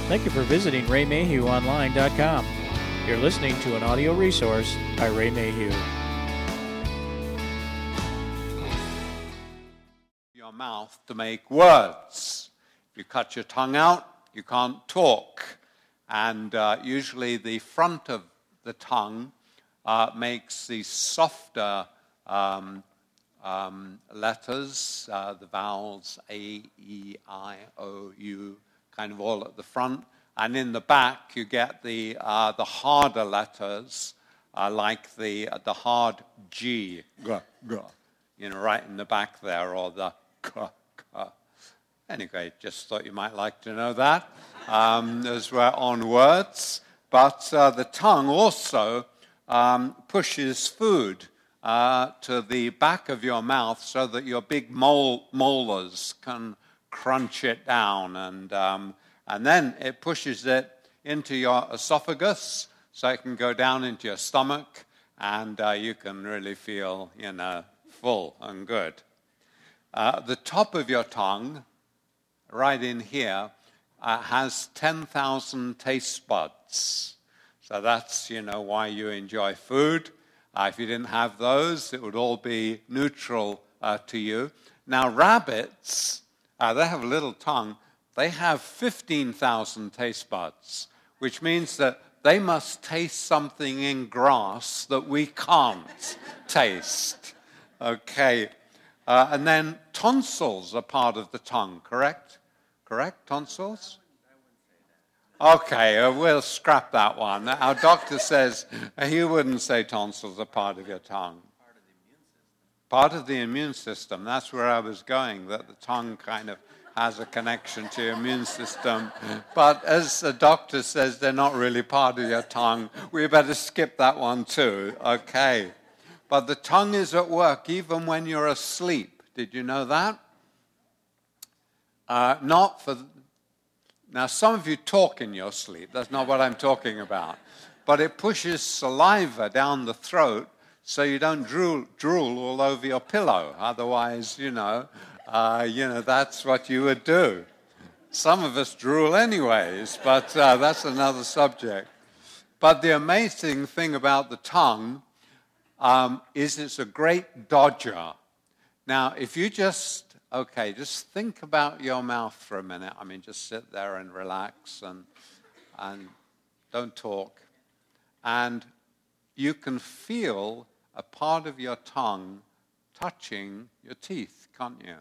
Thank you for visiting RayMayhewOnline.com. You're listening to an audio resource by Ray Mayhew. Your mouth to make words. If you cut your tongue out, you can't talk. And usually the front of the tongue makes the softer letters, the vowels A, E, I, O, U, kind of all at the front. And in the back, you get the harder letters, like the hard G, g, g, right in the back there, or the k, k. Anyway, just thought you might like to know that, as we're on words. But the tongue also pushes food to the back of your mouth so that your big molars can crunch it down, and then it pushes it into your esophagus so it can go down into your stomach, and you can really feel, full and good. The top of your tongue, right in here, has 10,000 taste buds. So that's, why you enjoy food. If you didn't have those, it would all be neutral to you. Now, rabbits, they have a little tongue. They have 15,000 taste buds, which means that they must taste something in grass that we can't taste. Okay. And then tonsils are part of the tongue, correct? Correct, tonsils? Okay, we'll scrap that one. Our doctor says he wouldn't say tonsils are part of your tongue. Part of the immune system. That's where I was going, that the tongue kind of has a connection to your immune system. But as the doctor says, they're not really part of your tongue. We better skip that one too. Okay. But the tongue is at work even when you're asleep. Did you know that? Now, some of you talk in your sleep. That's not what I'm talking about. But it pushes saliva down the throat so you don't drool all over your pillow. Otherwise, that's what you would do. Some of us drool anyways, but that's another subject. But the amazing thing about the tongue is it's a great dodger. Now, if you just think about your mouth for a minute. I mean, just sit there and relax and don't talk. And you can feel a part of your tongue touching your teeth, can't you?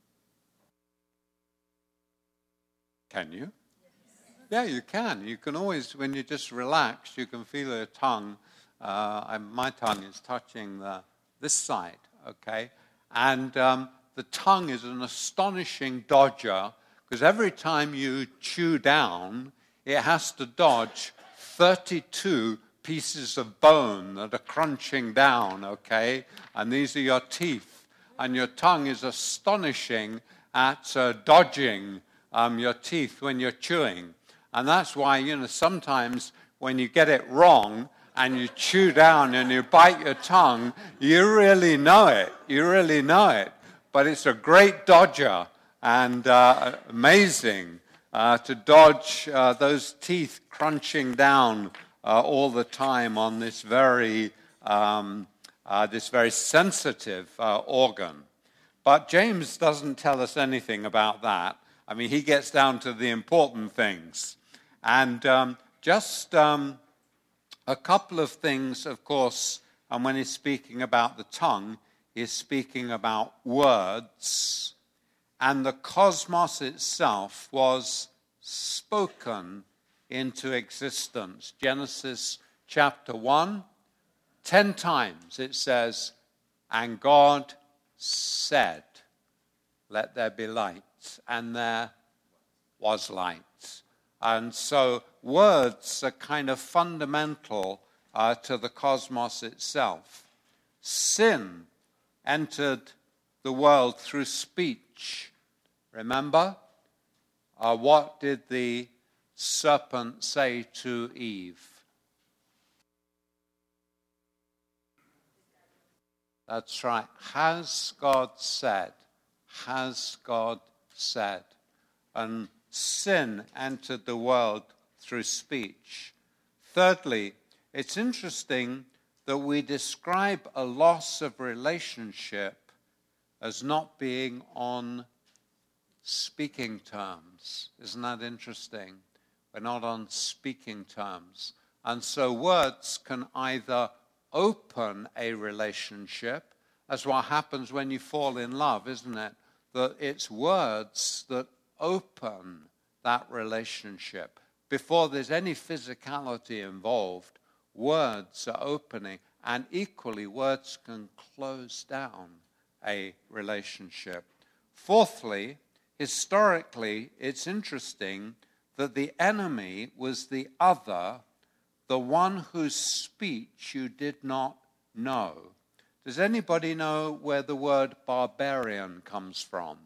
Can you? Yeah, you can. You can always, when you just relax, you can feel your tongue. My tongue is touching this side, okay? And the tongue is an astonishing dodger because every time you chew down, it has to dodge 32 pieces of bone that are crunching down, okay? And these are your teeth. And your tongue is astonishing at dodging your teeth when you're chewing. And that's why, sometimes when you get it wrong and you chew down and you bite your tongue, you really know it. You really know it. But it's a great dodger and amazing to dodge those teeth crunching down all the time on this very sensitive organ. But James doesn't tell us anything about that. I mean, he gets down to the important things. And just a couple of things, of course, and when he's speaking about the tongue, he's speaking about words. And the cosmos itself was spoken into existence. Genesis chapter 1, 10 times it says, and God said, let there be light. And there was light. And so words are kind of fundamental to the cosmos itself. Sin entered the world through speech. Remember? What did the serpent say to Eve? That's right. Has God said? Has God said? And sin entered the world through speech. Thirdly, it's interesting that we describe a loss of relationship as not being on speaking terms. Isn't that interesting? We're not on speaking terms. And so words can either open a relationship. That's what happens when you fall in love, isn't it? That it's words that open that relationship. Before there's any physicality involved, words are opening, and equally words can close down a relationship. Fourthly, historically, it's interesting that the enemy was the other, the one whose speech you did not know. Does anybody know where the word barbarian comes from?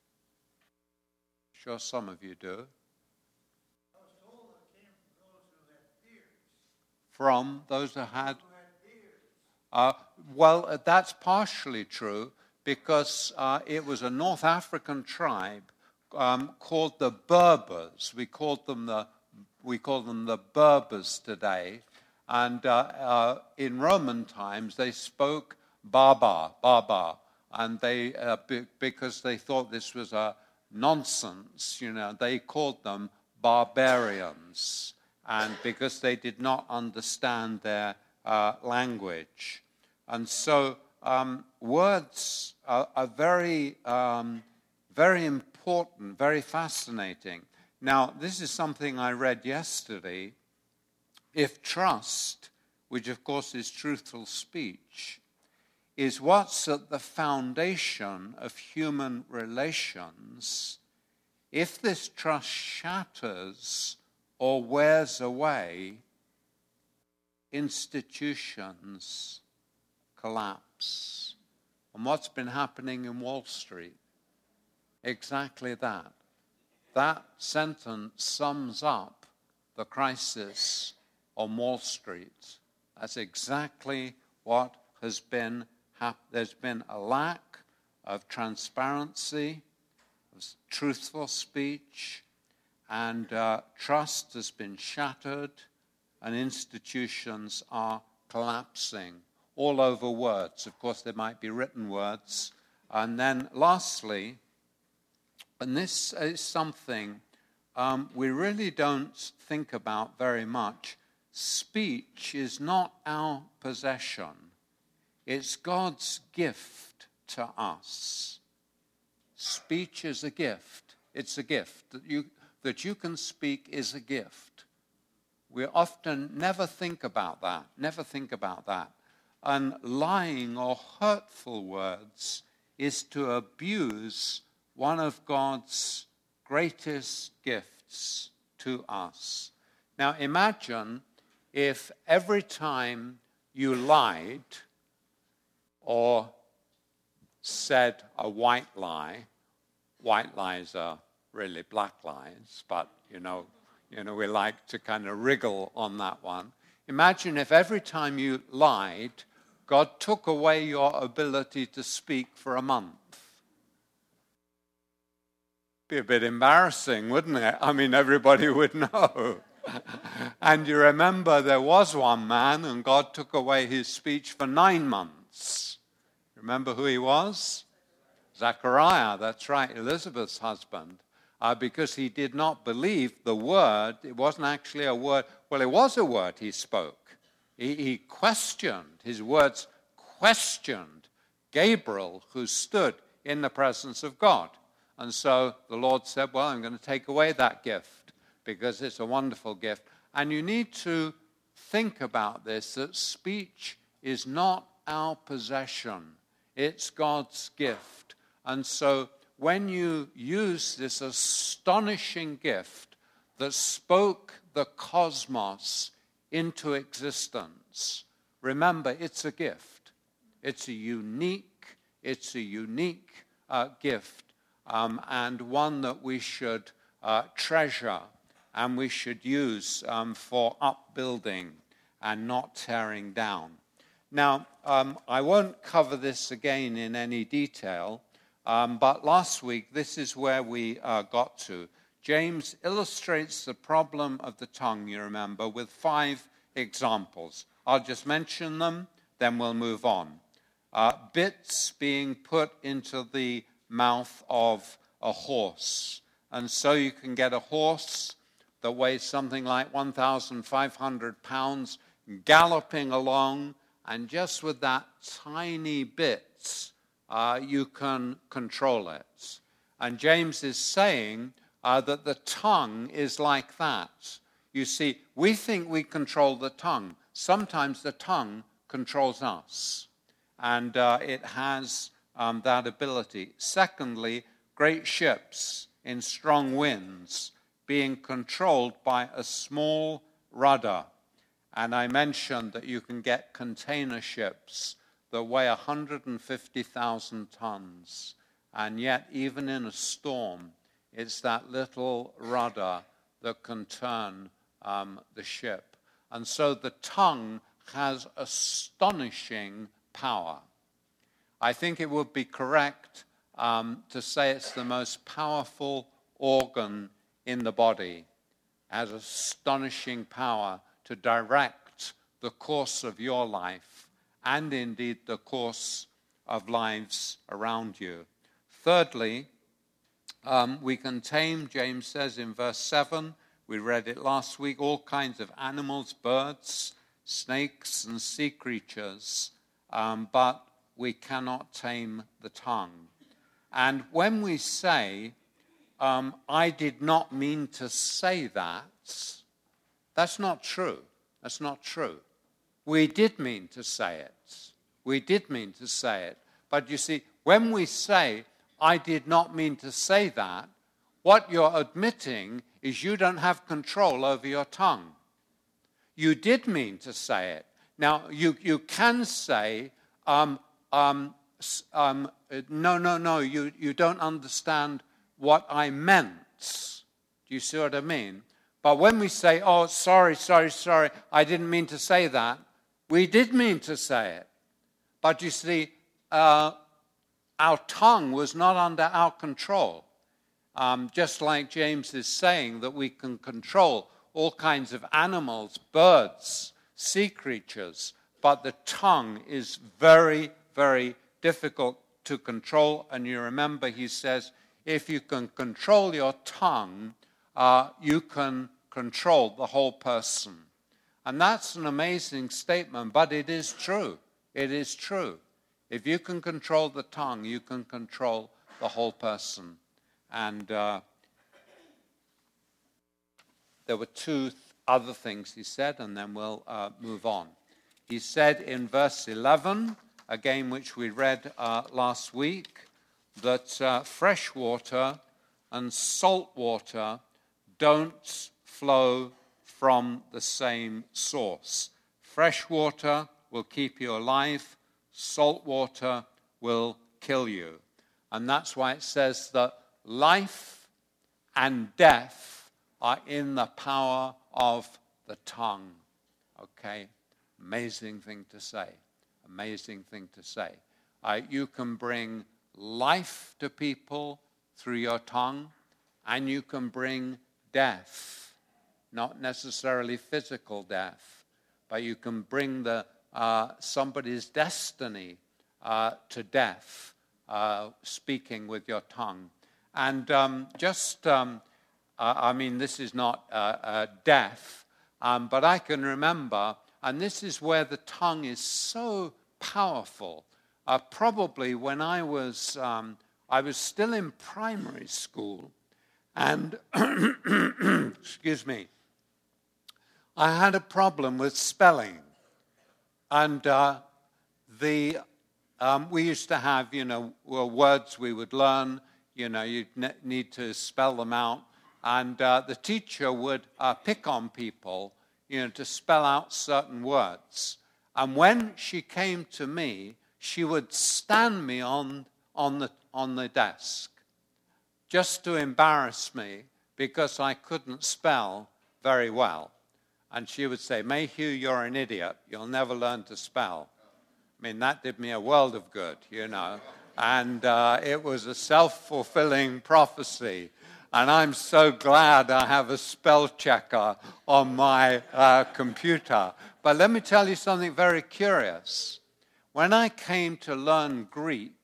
Sure, some of you do. I was told it came from those who had beards. From those who had beards. Well, that's partially true because it was a North African tribe called the Berbers. We call them the Berbers today, and in Roman times they spoke Barbar, and they because they thought this was a nonsense, they called them barbarians, and because they did not understand their language, and so words are very, very important, very fascinating. Now, this is something I read yesterday. If trust, which of course is truthful speech, is what's at the foundation of human relations, if this trust shatters or wears away, institutions collapse. And what's been happening in Wall Street? Exactly that. That sentence sums up the crisis on Wall Street. That's exactly what has been happening. There's been a lack of transparency, of truthful speech, and trust has been shattered, and institutions are collapsing all over words. Of course, there might be written words. And then lastly, and this is something we really don't think about very much, speech is not our possession. It's God's gift to us. Speech is a gift. It's a gift. That you can speak is a gift. We often never think about that. And lying or hurtful words is to abuse one of God's greatest gifts to us. Now imagine if every time you lied or said a white lies are really black lies, but we like to kind of wriggle on that one. Imagine if every time you lied, God took away your ability to speak for a month. Be a bit embarrassing, wouldn't it? I mean, everybody would know. And you remember there was one man and God took away his speech for 9 months. Remember who he was? Zechariah, that's right, Elizabeth's husband. Because he did not believe the word. It wasn't actually a word. Well, it was a word he spoke. He questioned, his words questioned Gabriel, who stood in the presence of God. And so the Lord said, well, I'm going to take away that gift because it's a wonderful gift. And you need to think about this, that speech is not our possession. It's God's gift. And so when you use this astonishing gift that spoke the cosmos into existence, remember, it's a gift. It's a unique gift, and one that we should treasure and we should use for upbuilding and not tearing down. Now, I won't cover this again in any detail, but last week, this is where we got to. James illustrates the problem of the tongue, you remember, with 5 examples. I'll just mention them, then we'll move on. Bits being put into the mouth of a horse. And so you can get a horse that weighs something like 1,500 pounds galloping along, and just with that tiny bit, you can control it. And James is saying that the tongue is like that. You see, we think we control the tongue. Sometimes the tongue controls us, and it has that ability. Secondly, great ships in strong winds being controlled by a small rudder. And I mentioned that you can get container ships that weigh 150,000 tons. And yet, even in a storm, it's that little rudder that can turn the ship. And so the tongue has astonishing power. I think it would be correct to say it's the most powerful organ in the body. It has astonishing power to direct the course of your life and indeed the course of lives around you. Thirdly, we can tame, James says in verse 7, we read it last week, all kinds of animals, birds, snakes, and sea creatures, but we cannot tame the tongue. And when we say, I did not mean to say that, that's not true. That's not true. We did mean to say it. We did mean to say it. But you see, when we say, I did not mean to say that, what you're admitting is you don't have control over your tongue. You did mean to say it. Now, you can say, no, you don't understand what I meant. Do you see what I mean? But when we say, oh, sorry, I didn't mean to say that, we did mean to say it. But you see, our tongue was not under our control. Just like James is saying that we can control all kinds of animals, birds, sea creatures, but the tongue is very, very difficult to control. And you remember he says, if you can control your tongue, you can control the whole person. And that's an amazing statement, but it is true. It is true. If you can control the tongue, you can control the whole person. And there were 2 other things he said, and then we'll move on. He said in verse 11, again, which we read last week, that fresh water and salt water don't flow from the same source. Fresh water will keep you alive. Salt water will kill you. And that's why it says that life and death are in the power of the tongue. Okay? Amazing thing to say. Amazing thing to say. You can bring life to people through your tongue, and you can bring death. Not necessarily physical death, but you can bring somebody's destiny to death, speaking with your tongue. And this is not death, but I can remember, and this is where the tongue is so powerful. Probably when I was still in primary school, and excuse me, I had a problem with spelling, and we used to have, words we would learn. You'd need to spell them out. And the teacher would pick on people, to spell out certain words. And when she came to me, she would stand me on the desk just to embarrass me because I couldn't spell very well. And she would say, Mayhew, you're an idiot. You'll never learn to spell. That did me a world of good, And it was a self-fulfilling prophecy. And I'm so glad I have a spell checker on my computer. But let me tell you something very curious. When I came to learn Greek,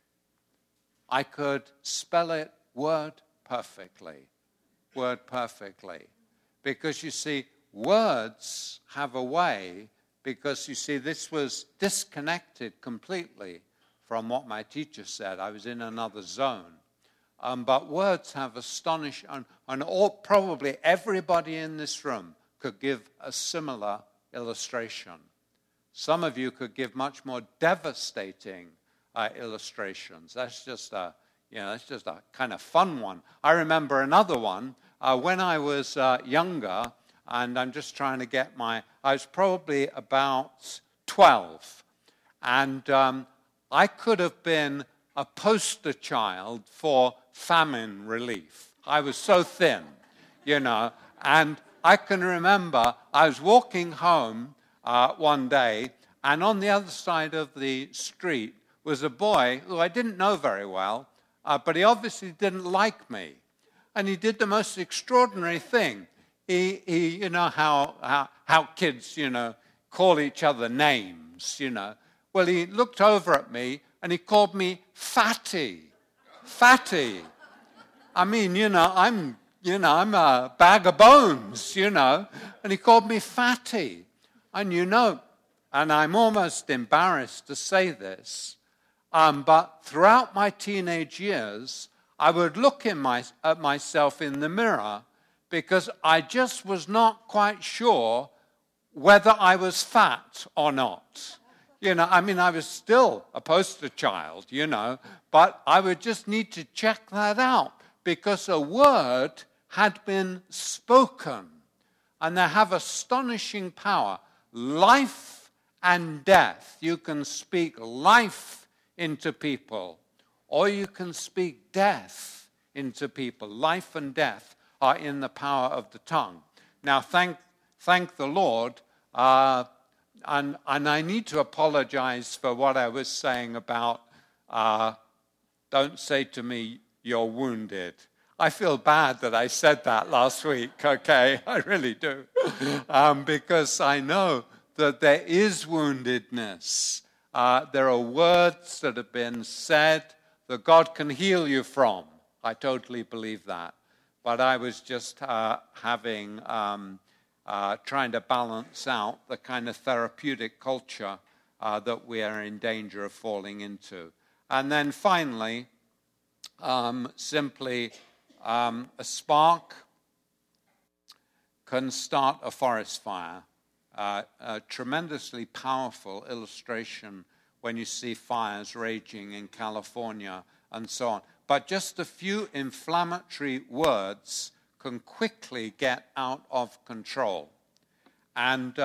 I could spell it word perfectly. Word perfectly. Because you see, words have a way, because you see, this was disconnected completely from what my teacher said. I was in another zone. But words have astonishing, and probably everybody in this room could give a similar illustration. Some of you could give much more devastating illustrations. That's just a kind of fun one. I remember another one when I was younger, and I'm just trying to get I was probably about 12, and I could have been a poster child for famine relief. I was so thin, and I can remember I was walking home one day, and on the other side of the street was a boy who I didn't know very well, but he obviously didn't like me. And he did the most extraordinary thing. He you know how kids, call each other names, Well, he looked over at me and he called me Fatty. Fatty. I mean, I'm a bag of bones, and he called me Fatty. And and I'm almost embarrassed to say this, but throughout my teenage years, I would look at myself in the mirror because I just was not quite sure whether I was fat or not. I was still a poster child, but I would just need to check that out because a word had been spoken, and they have astonishing power. Life and death. You can speak life into people, or you can speak death into people. Life and death are in the power of the tongue. Now, thank the Lord, and I need to apologize for what I was saying about don't say to me, you're wounded. I feel bad that I said that last week, okay? I really do. Because I know that there is woundedness. There are words that have been said that God can heal you from. I totally believe that. But I was just trying to balance out the kind of therapeutic culture that we are in danger of falling into. And then finally, simply a spark can start a forest fire. A tremendously powerful illustration when you see fires raging in California and so on. But just a few inflammatory words can quickly get out of control. And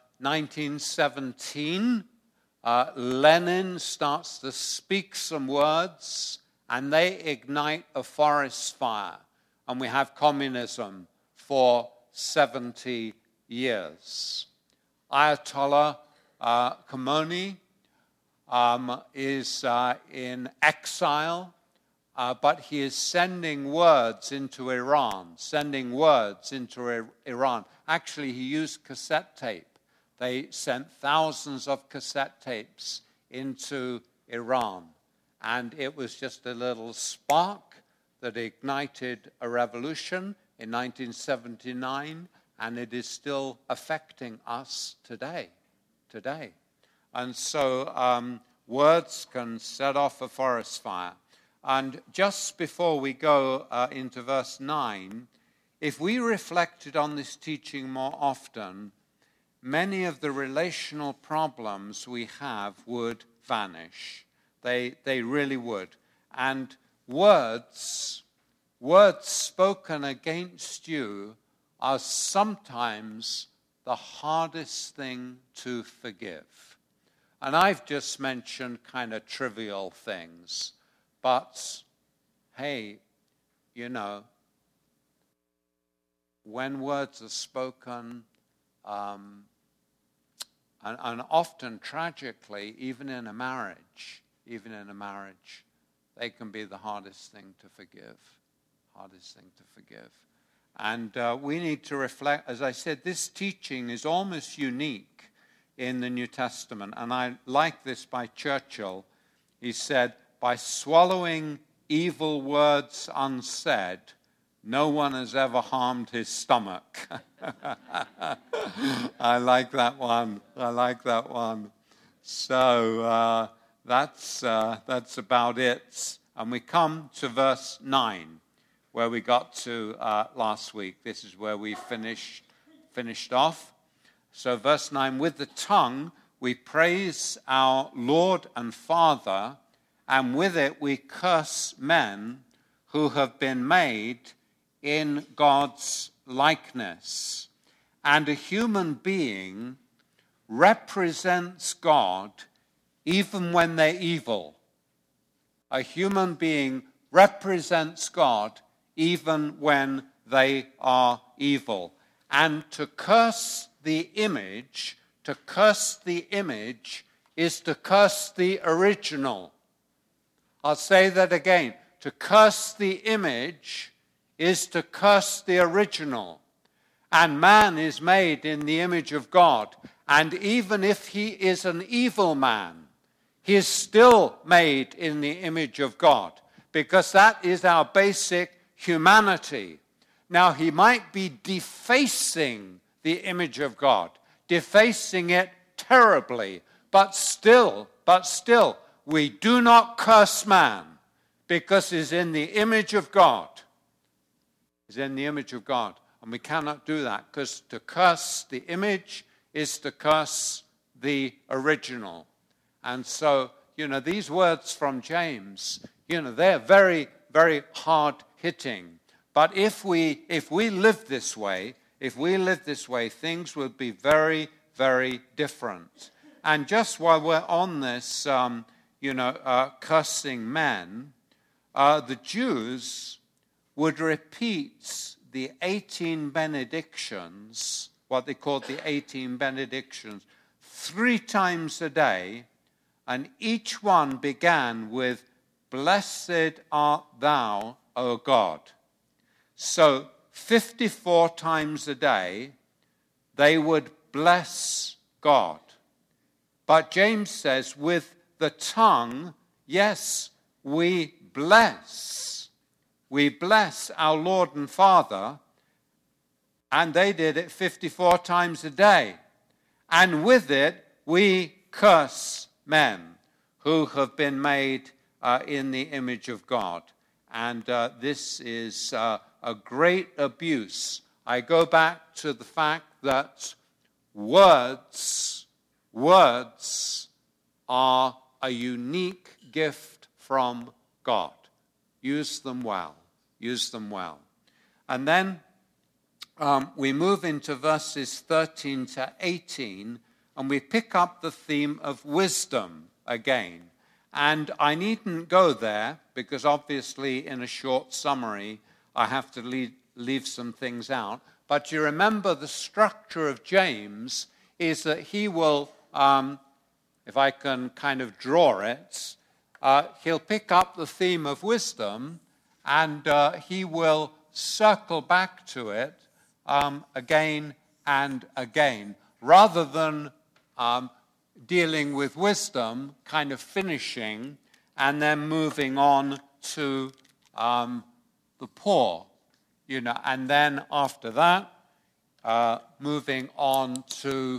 1917, Lenin starts to speak some words, and they ignite a forest fire. And we have communism for 70 years. Ayatollah Khomeini is in exile, but he is sending words into Iran, Actually, he used cassette tape. They sent thousands of cassette tapes into Iran. And it was just a little spark that ignited a revolution in 1979, and it is still affecting us today. And so words can set off a forest fire. And just before we go into verse 9, if we reflected on this teaching more often, many of the relational problems we have would vanish. They really would. And words spoken against you are sometimes the hardest thing to forgive. And I've just mentioned kind of trivial things. But, hey, when words are spoken, and often tragically, even in a marriage, they can be the hardest thing to forgive. hardest thing to forgive. And we need to reflect. As I said, this teaching is almost unique in the New Testament. And I like this by Churchill. He said, by swallowing evil words unsaid, no one has ever harmed his stomach. I like that one. So that's about it. And we come to verse 9, where we got to last week. This is where we finished off. So verse 9, with the tongue we praise our Lord and Father, and with it we curse men who have been made in God's likeness. And a human being represents God even when they're evil. A human being represents God even when they are evil. And to curse the image is to curse the original. I'll say that again. To curse the image is to curse the original. And man is made in the image of God. And even if he is an evil man, he is still made in the image of God, because that is our basic humanity. Now, he might be defacing the image of God, defacing it terribly, but still, we do not curse man, because he's in the image of God. He's in the image of God. And we cannot do that, because to curse the image is to curse the original. And so, these words from James, they're very, very hard-hitting. But if we live this way, things will be very, very different. And just while we're on this, cursing men, the Jews would repeat the 18 benedictions, what they called the 18 benedictions, 3 times a day, and each one began with, "Blessed art thou, O God." So 54 times a day, they would bless God. But James says, with the tongue, yes, we bless. We bless our Lord and Father, and they did it 54 times a day. And with it, we curse men who have been made in the image of God. And this is a great abuse. I go back to the fact that words are a unique gift from God. Use them well. And then we move into verses 13 to 18, and we pick up the theme of wisdom again. And I needn't go there, because obviously in a short summary, I have to leave some things out. But you remember the structure of James is that he will, if I can kind of draw it, he'll pick up the theme of wisdom, and he will circle back to it again and again, rather than dealing with wisdom, kind of finishing, and then moving on to the poor, and then after that, moving on to,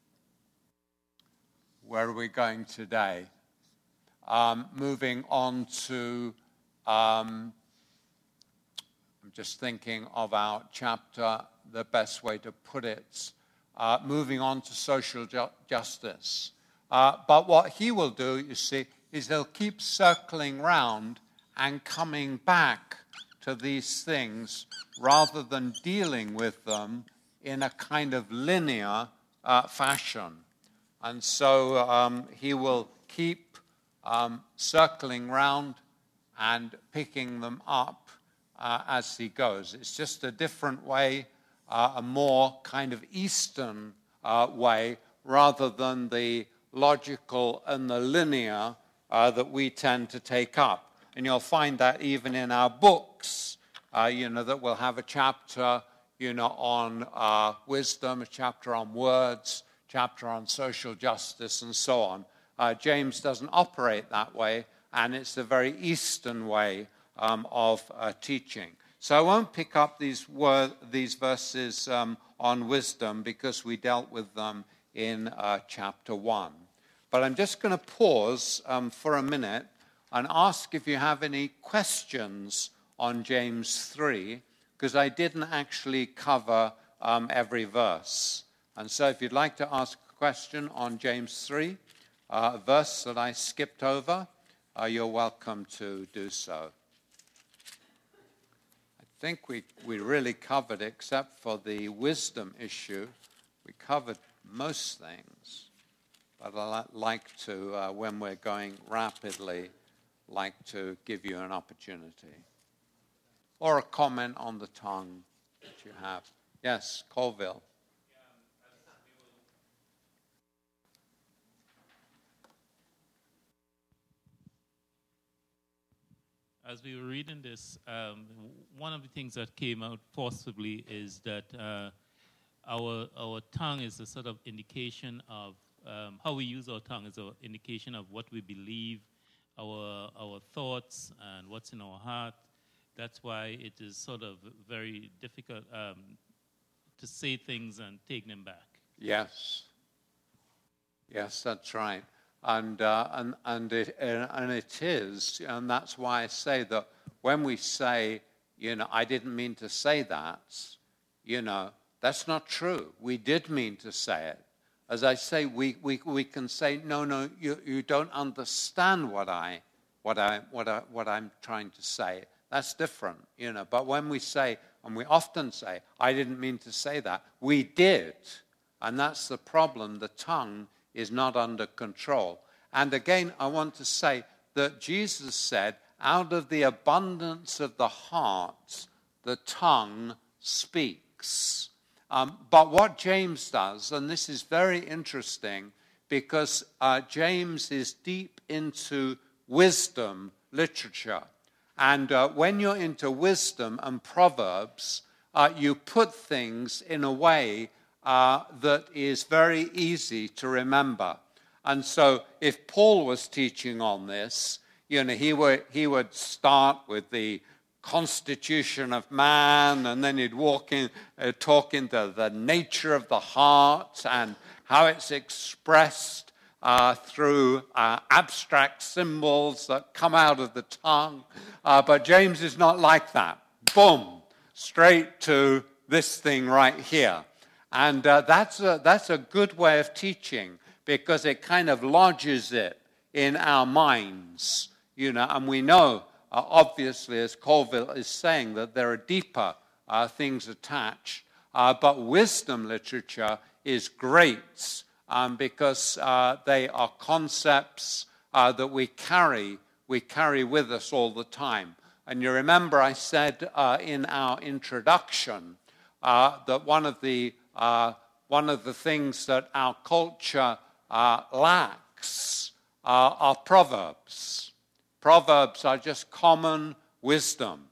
where are we going today? Moving on to, I'm just thinking of our chapter, the best way to put it, moving on to social justice. But what he will do, you see, is he'll keep circling round and coming back to these things rather than dealing with them in a kind of linear fashion. And so he will keep circling round and picking them up as he goes. It's just a different way, a more kind of Eastern way, rather than the logical and the linear that we tend to take up. And you'll find that even in our books, that we'll have a chapter, on wisdom, a chapter on words, chapter on social justice, and so on. James doesn't operate that way, and it's a very Eastern way of teaching. So I won't pick up these verses on wisdom because we dealt with them in chapter 1. But I'm just going to pause for a minute and ask if you have any questions on James 3, because I didn't actually cover every verse. And so if you'd like to ask a question on James 3, a verse that I skipped over, you're welcome to do so. I think we really covered, except for the wisdom issue, we covered most things. But I'd like to, when we're going rapidly, like to give you an opportunity. Or a comment on the tongue that you have. Yes, Colville. As we were reading this, one of the things that came out forcibly is that our tongue is a sort of indication of how we use our tongue is an indication of what we believe, our thoughts, and what's in our heart. That's why it is sort of very difficult to say things and take them back. Yes. Yes, that's right. And it is, and that's why I say that when we say, I didn't mean to say that, that's not true. We did mean to say it. As I say, we can say, no, you don't understand what I'm trying to say. That's different, But when we say, and we often say, I didn't mean to say that, we did, and that's the problem. The tongue is not under control. And again, I want to say that Jesus said, out of the abundance of the heart, the tongue speaks. But what James does, and this is very interesting, because James is deep into wisdom literature. And when you're into wisdom and Proverbs, you put things in a way that is very easy to remember. And so if Paul was teaching on this, he would start with the constitution of man, and then he'd talk into the nature of the heart and how it's expressed through abstract symbols that come out of the tongue. But James is not like that. Boom, straight to this thing right here. And that's a good way of teaching, because it kind of lodges it in our minds, and we know, obviously, as Colville is saying, that there are deeper things attached. But wisdom literature is great because they are concepts that we carry with us all the time. And you remember I said in our introduction that one of the things that our culture lacks are proverbs. Proverbs are just common wisdom.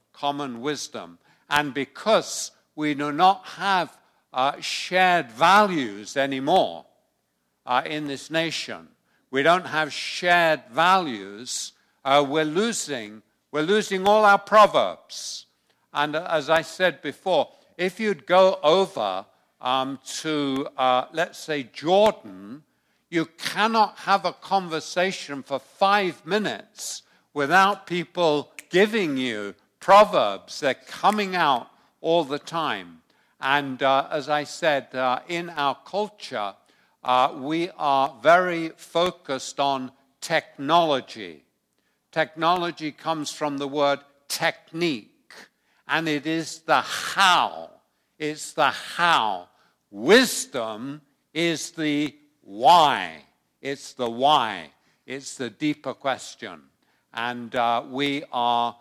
And because we do not have shared values anymore in this nation, we don't have shared values, we're losing all our proverbs. And as I said before, if you'd go over to, let's say, Jordan, you cannot have a conversation for 5 minutes without people giving you proverbs. They're coming out all the time. And as I said, in our culture, we are very focused on technology. Technology comes from the word technique, and it is the how. It's the how. Wisdom is the why. It's the why. It's the deeper question. And we are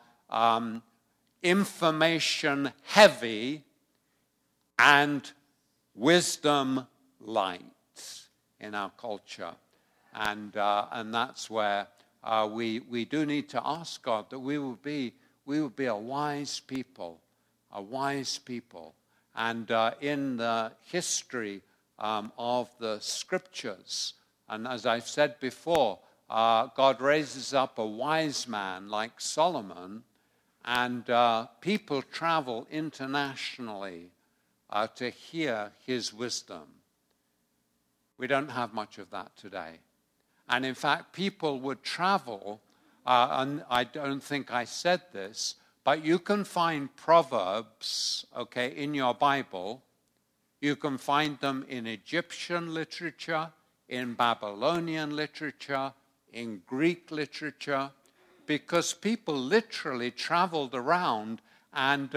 information heavy and wisdom light in our culture. And that's where we do need to ask God that we will be a wise people wise people. And in the history of the scriptures, and as I've said before, God raises up a wise man like Solomon, and people travel internationally to hear his wisdom. We don't have much of that today. And in fact, people would travel, and I don't think I said this, but you can find Proverbs, okay, in your Bible. You can find them in Egyptian literature, in Babylonian literature, in Greek literature, because people literally traveled around, and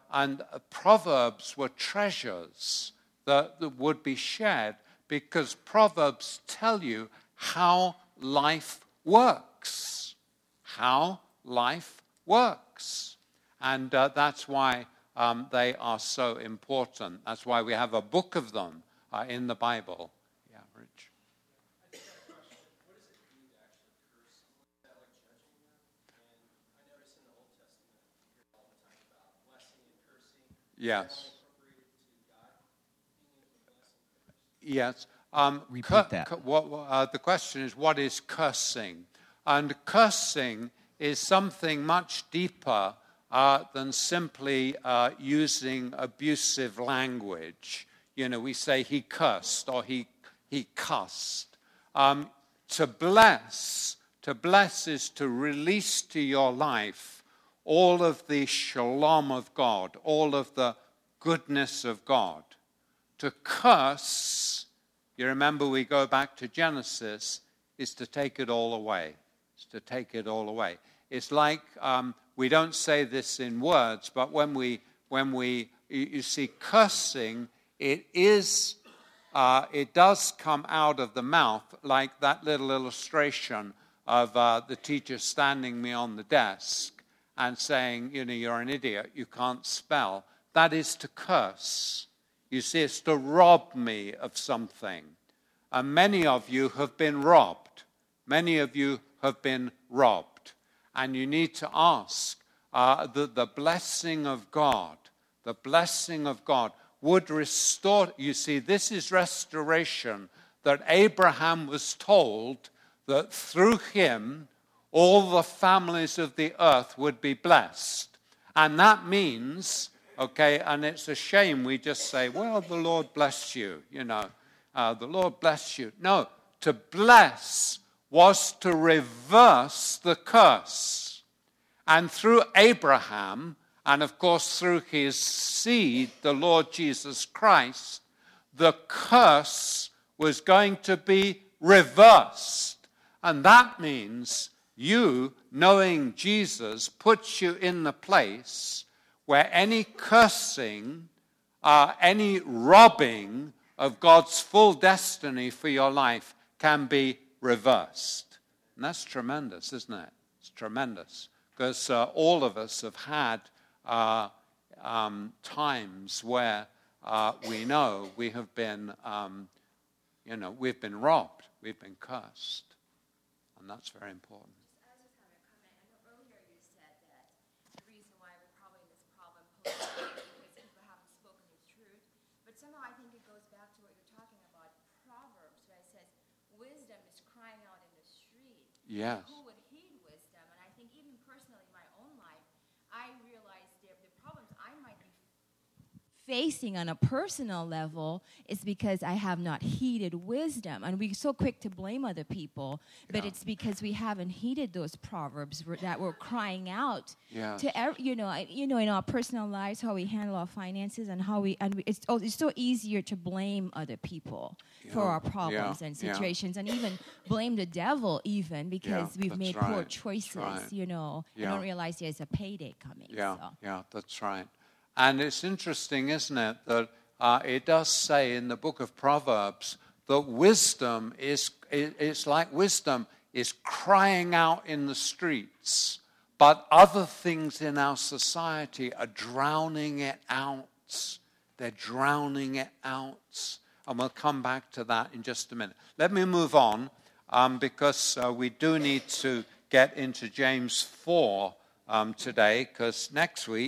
Proverbs were treasures that would be shared, because Proverbs tell you how life works. How life works. And that's why they are so important. That's why we have a book of them in the Bible. Yeah, Rich. I just have a question. What does it mean to actually curse someone? Is that like judging them? And I notice in the Old Testament, you hear all the time about blessing and cursing. Yes. Is that all incorporated to God being able to bless and curse? Yes. Repeat that. The question is, what is cursing? And cursing is something much deeper than simply using abusive language. You know, we say he cursed or he cussed. To bless is to release to your life all of the shalom of God, all of the goodness of God. To curse, you remember we go back to Genesis, is to take it all away. It's to take it all away. It's like, we don't say this in words, but when we you see cursing, it does come out of the mouth, like that little illustration of the teacher standing me on the desk and saying, you know, you're an idiot, you can't spell. That is to curse. You see, it's to rob me of something. And many of you have been robbed. Many of you have been robbed. And you need to ask the blessing of God, would restore. You see, this is restoration that Abraham was told that through him all the families of the earth would be blessed. And that means, okay, and it's a shame we just say, well, the Lord bless you, you know, the Lord bless you. No, to bless was to reverse the curse. And through Abraham, and of course through his seed, the Lord Jesus Christ, the curse was going to be reversed. And that means you, knowing Jesus, puts you in the place where any cursing, any robbing of God's full destiny for your life can be reversed. And that's tremendous, isn't it? It's tremendous. Because all of us have had times where we know we have been, we've been robbed, we've been cursed. And that's very important. I was just having a comment. I know earlier you said that the reason why we're probably in this problem politically is because people haven't spoken the truth. But somehow I think it goes back to what you're talking about, Proverbs, where it says, wisdom is crying out in the street. Yes. Who would heed wisdom? And I think even personally in my own life, I realize the problems I might be facing on a personal level is because I have not heeded wisdom. And we're so quick to blame other people, but it's because we haven't heeded those proverbs that we're crying out to, in our personal lives, how we handle our finances and it's so easier to blame other people for our problems and situations and even blame the devil even because we've made poor choices, I don't realize there's a payday coming. Yeah, that's right. And it's interesting, isn't it, that it does say in the book of Proverbs that wisdom is crying out in the streets, but other things in our society are drowning it out. They're drowning it out. And we'll come back to that in just a minute. Let me move on because we do need to get into James 4 today, because next week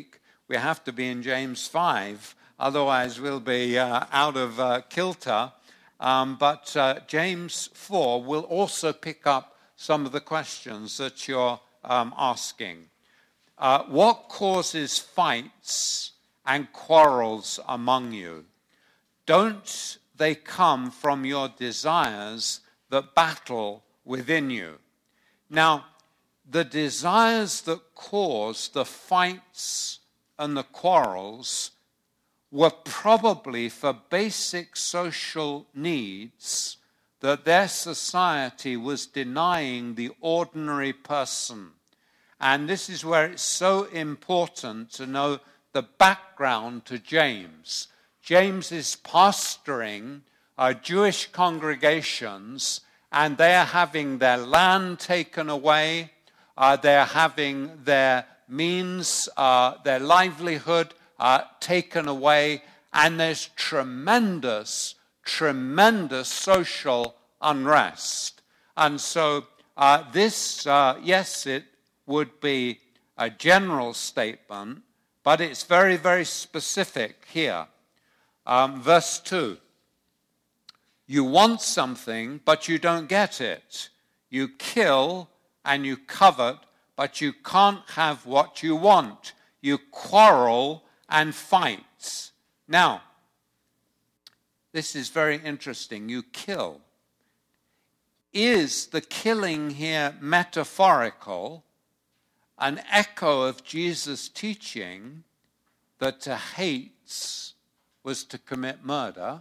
We have to be in James 5, otherwise we'll be out of kilter. But James 4 will also pick up some of the questions that you're asking. What causes fights and quarrels among you? Don't they come from your desires that battle within you? Now, the desires that cause the fights and the quarrels were probably for basic social needs that their society was denying the ordinary person. And this is where it's so important to know the background to James. James is pastoring Jewish congregations, and they are having their land taken away. They're having their means, their livelihood taken away, and there's tremendous social unrest. And so this, yes, it would be a general statement, but it's very, very specific here. Verse 2. You want something, but you don't get it. You kill and you covet, but you can't have what you want. You quarrel and fight. Now, this is very interesting. You kill. Is the killing here metaphorical, an echo of Jesus' teaching that to hate was to commit murder?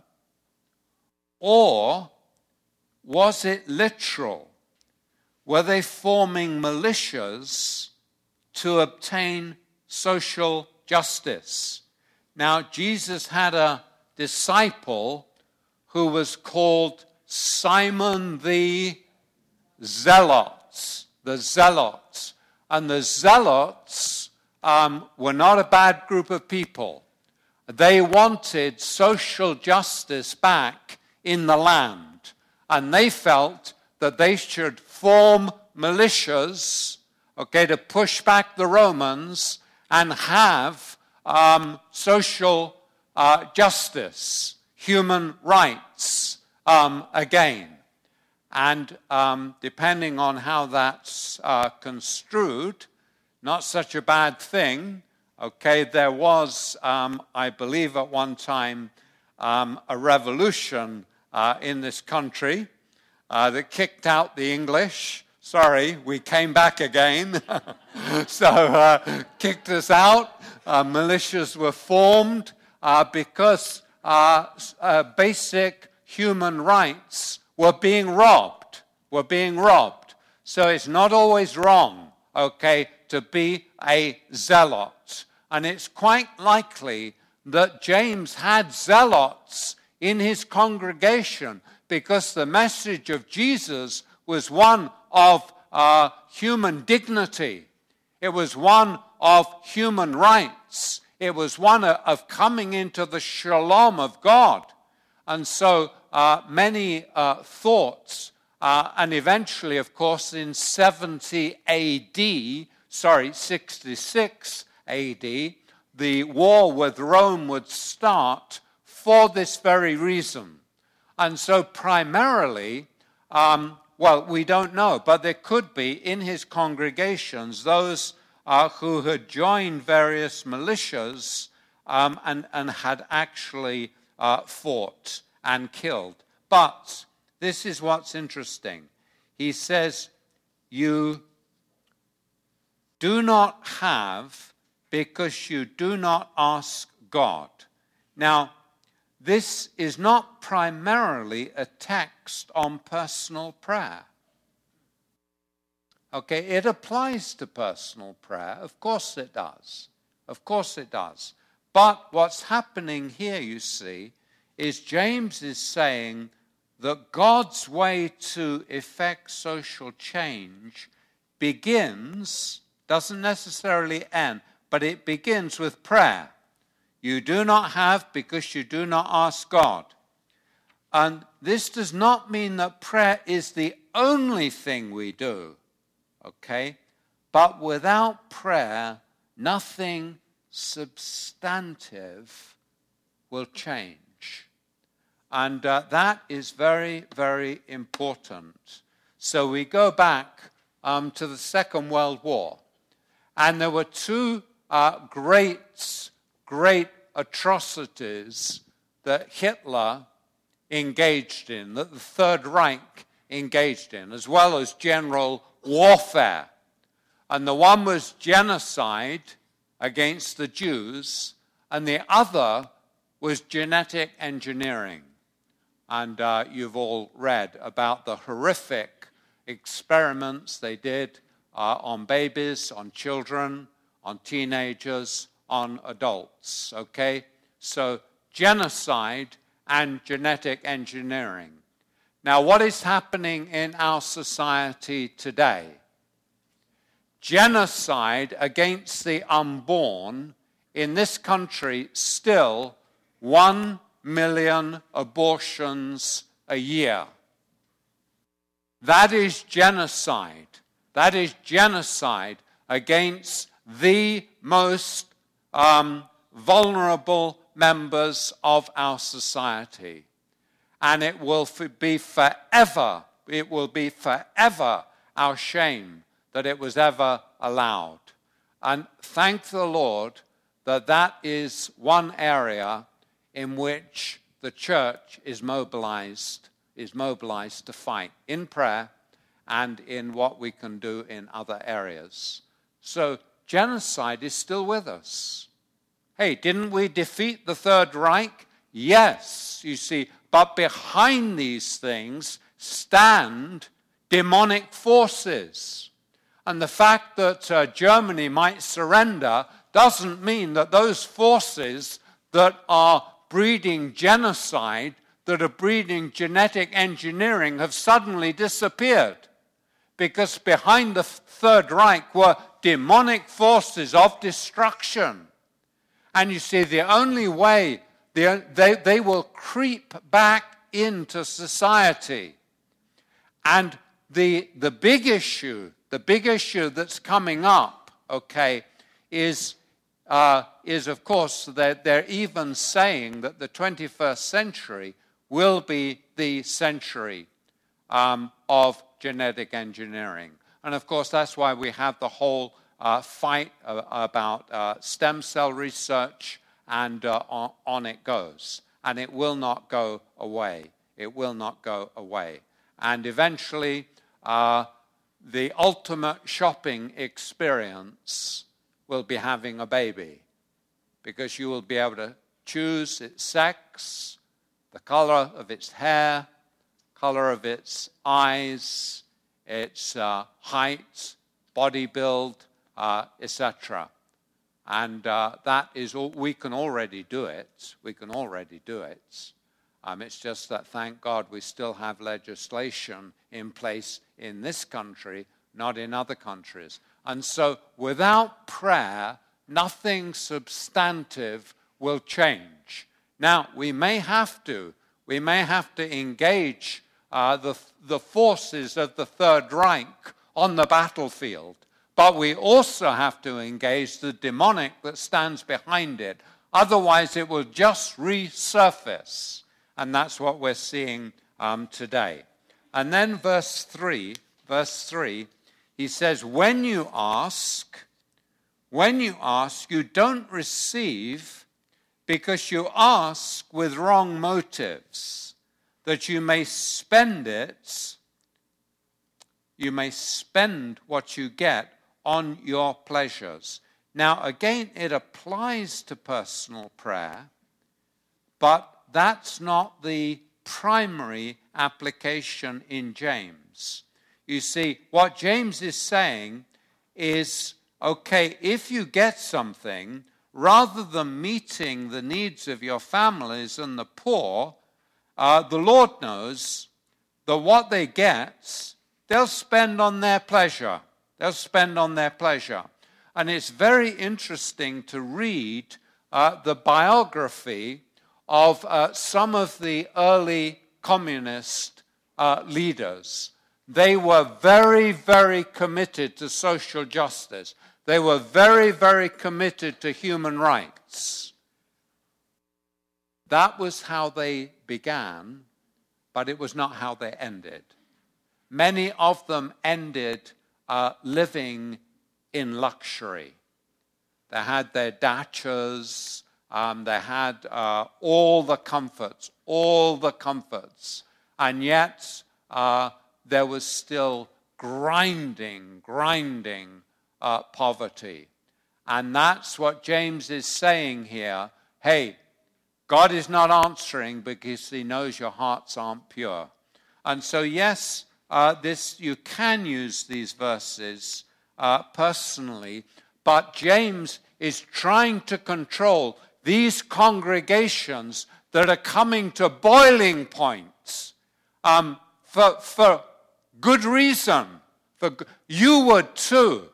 Or was it literal? Were they forming militias to obtain social justice? Now, Jesus had a disciple who was called Simon the Zealot. The Zealots. And the Zealots were not a bad group of people. They wanted social justice back in the land. And they felt that they should form militias, to push back the Romans and have social justice, human rights again. And depending on how that's construed, not such a bad thing. There was, I believe at one time, a revolution in this country that kicked out the English. Sorry, we came back again. So kicked us out. Militias were formed because basic human rights were being robbed. So it's not always wrong, to be a zealot. And it's quite likely that James had zealots in his congregation because the message of Jesus was one of human dignity. It was one of human rights. It was one of coming into the shalom of God. And so many thoughts, and eventually, of course, in 66 AD, the war with Rome would start for this very reason. And so primarily, we don't know, but there could be in his congregations those who had joined various militias and had actually fought and killed. But this is what's interesting. He says, you do not have because you do not ask God. Now, this is not primarily a text on personal prayer. It applies to personal prayer. Of course it does. But what's happening here, you see, is James is saying that God's way to effect social change begins, doesn't necessarily end, but it begins with prayer. You do not have because you do not ask God. And this does not mean that prayer is the only thing we do, But without prayer, nothing substantive will change. And that is very, very important. So we go back to the Second World War. And there were two great atrocities that Hitler engaged in, that the Third Reich engaged in, as well as general warfare. And the one was genocide against the Jews, and the other was genetic engineering. And you've all read about the horrific experiments they did on babies, on children, on teenagers, on adults, okay? So genocide and genetic engineering. Now, what is happening in our society today? Genocide against the unborn in this country, still 1 million abortions a year. That is genocide. That is genocide against the most vulnerable members of our society. And it will be forever our shame that it was ever allowed. And thank the Lord that that is one area in which the church is mobilized to fight in prayer and in what we can do in other areas. So genocide is still with us. Hey, didn't we defeat the Third Reich? Yes, you see, but behind these things stand demonic forces. And the fact that Germany might surrender doesn't mean that those forces that are breeding genocide, that are breeding genetic engineering, have suddenly disappeared. Because behind the Third Reich were demonic forces of destruction. And you see, the only way they will creep back into society. And the big issue that's coming up, okay, is of course that they're even saying that the 21st century will be the century of genetic engineering. And of course, that's why we have the whole fight about stem cell research, and on it goes. And it will not go away. It will not go away. And eventually, the ultimate shopping experience will be having a baby, because you will be able to choose its sex, the color of its hair, color of its eyes, its height, body build, etc. And that is all. We can already do it. We can already do it. It's just that, thank God, we still have legislation in place in this country, not in other countries. And so without prayer, nothing substantive will change. Now, we may have to engage the forces of the Third Reich on the battlefield, but we also have to engage the demonic that stands behind it. Otherwise, it will just resurface. And that's what we're seeing today. And then verse 3, he says, when you ask, you don't receive because you ask with wrong motives, that you may spend it, you may spend what you get on your pleasures. Now, again, it applies to personal prayer, but that's not the primary application in James. You see, what James is saying is, okay, if you get something, rather than meeting the needs of your families and the poor, the Lord knows that what they get, they'll spend on their pleasure. They'll spend on their pleasure. And it's very interesting to read the biography of some of the early communist leaders. They were very, very committed to social justice. They were very, very committed to human rights. That was how they began, but it was not how they ended. Many of them ended living in luxury. They had their dachas, they had all the comforts, and yet there was still grinding poverty. And that's what James is saying here. Hey, God is not answering because he knows your hearts aren't pure. And so, yes, you can use these verses personally, but James is trying to control these congregations that are coming to boiling points for good reason. You would too.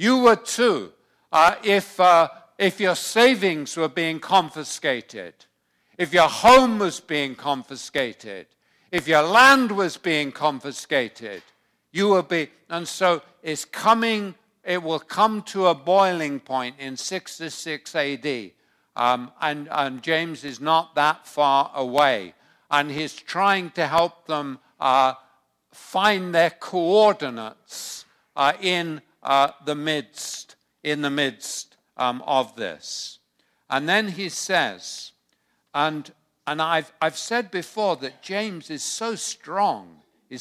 If your savings were being confiscated, if your home was being confiscated, if your land was being confiscated, you will be. And so it will come to a boiling point in 66 AD. And James is not that far away. And he's trying to help them find their coordinates in the midst of this. And then he says, and I've said before that James is so strong,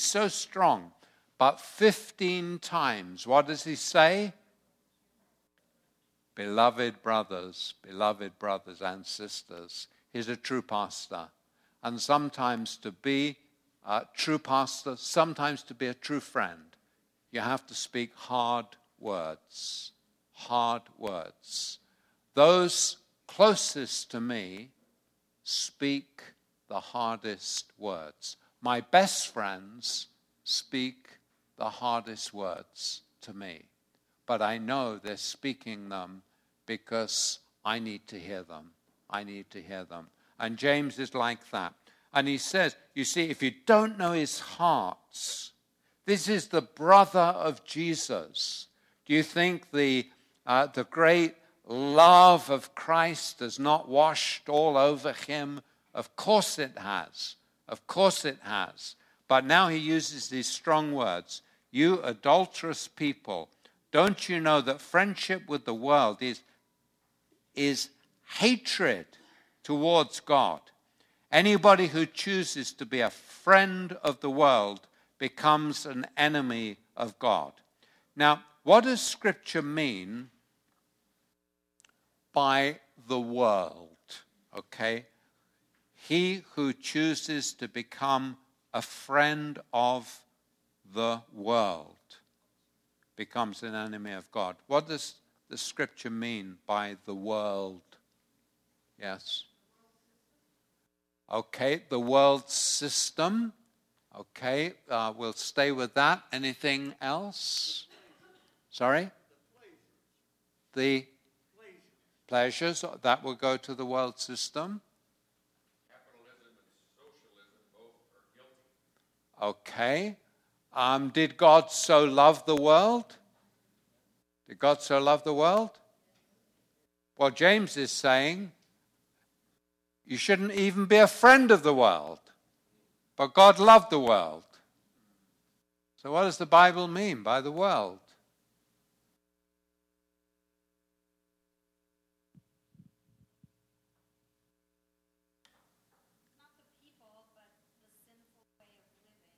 but 15 times, what does he say? Beloved brothers and sisters. He's a true pastor. And sometimes to be a true pastor, sometimes to be a true friend, you have to speak hard words. Those closest to me speak the hardest words. My best friends speak the hardest words to me. But I know they're speaking them because I need to hear them. And James is like that. And he says, you see, if you don't know his hearts, this is the brother of Jesus. Do you think the great love of Christ has not washed all over him? Of course it has. But now he uses these strong words. You adulterous people, don't you know that friendship with the world is hatred towards God? Anybody who chooses to be a friend of the world becomes an enemy of God. Now, what does Scripture mean by the world? Okay? He who chooses to become a friend of the world becomes an enemy of God. What does the Scripture mean by the world? Yes? Okay, the world system. Okay, we'll stay with that. Anything else? Sorry? The pleasures. That will go to the world system. Capitalism and socialism both are guilty. Okay. Did God so love the world? Did God so love the world? Well, James is saying you shouldn't even be a friend of the world. But God loved the world. So what does the Bible mean by the world? Not the people, but the sinful way of living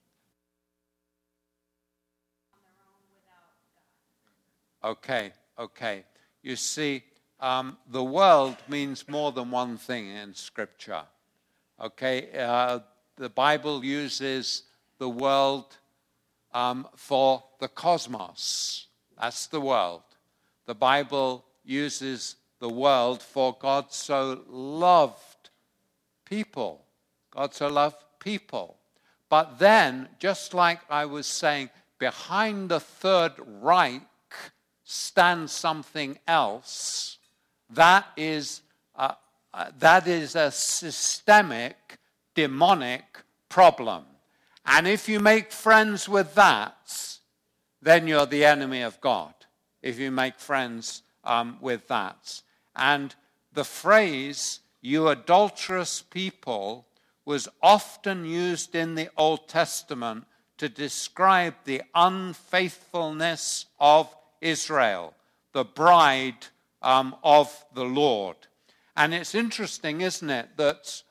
on their own without God. Okay. You see, the world means more than one thing in Scripture. Okay, the Bible uses the world for the cosmos. That's the world. The Bible uses the world for God so loved people. God so loved people. But then, just like I was saying, behind the Third Reich stands something else. That is a systemic, demonic problem. And if you make friends with that, then you're the enemy of God. if you make friends with that. And the phrase, you adulterous people, was often used in the Old Testament to describe the unfaithfulness of Israel, the bride of the Lord. And it's interesting, isn't it, that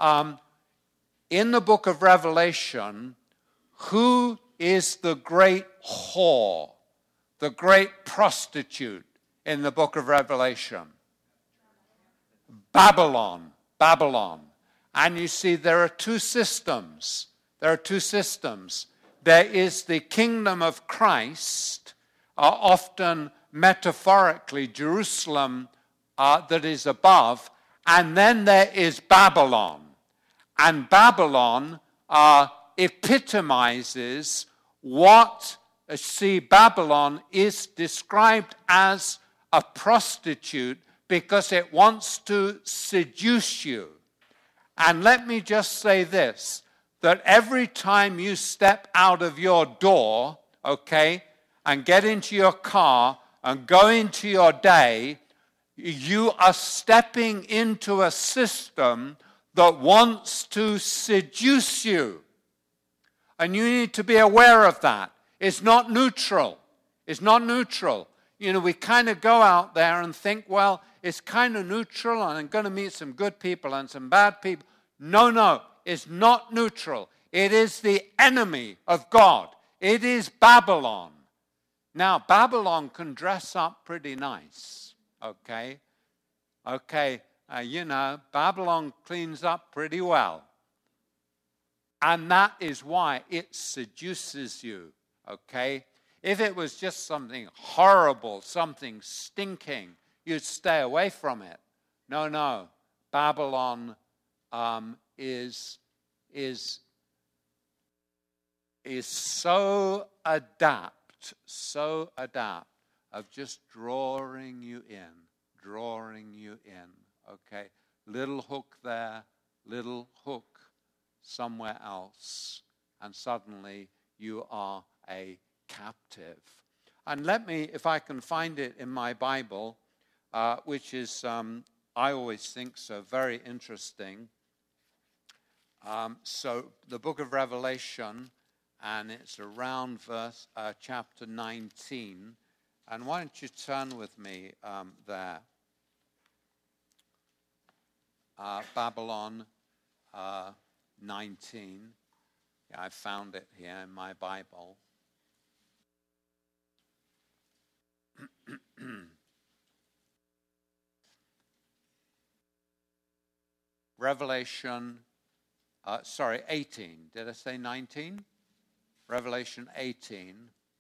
in the book of Revelation, who is the great whore, the great prostitute in the book of Revelation? Babylon. Babylon. And you see, there are two systems. There is the kingdom of Christ, often metaphorically Jerusalem that is above, and then there is Babylon. And Babylon epitomizes what, Babylon is described as a prostitute because it wants to seduce you. And let me just say this, that every time you step out of your door, okay, and get into your car and go into your day, you are stepping into a system that wants to seduce you. And you need to be aware of that. It's not neutral. It's not neutral. You know, we kind of go out there and think, well, it's kind of neutral and I'm going to meet some good people and some bad people. No, it's not neutral. It is the enemy of God. It is Babylon. Now, Babylon can dress up pretty nice, okay? Babylon cleans up pretty well. And that is why it seduces you, okay? If it was just something horrible, something stinking, you'd stay away from it. No. Babylon is so adept of just drawing you in, okay? Little hook there, little hook somewhere else, and suddenly you are a captive. And let me, if I can find it in my Bible, which is, I always think so, very interesting. So the book of Revelation, and it's around chapter 19. And why don't you turn with me there? Babylon 19. Yeah, I found it here in my Bible. Revelation, 18. Did I say 19? Revelation 18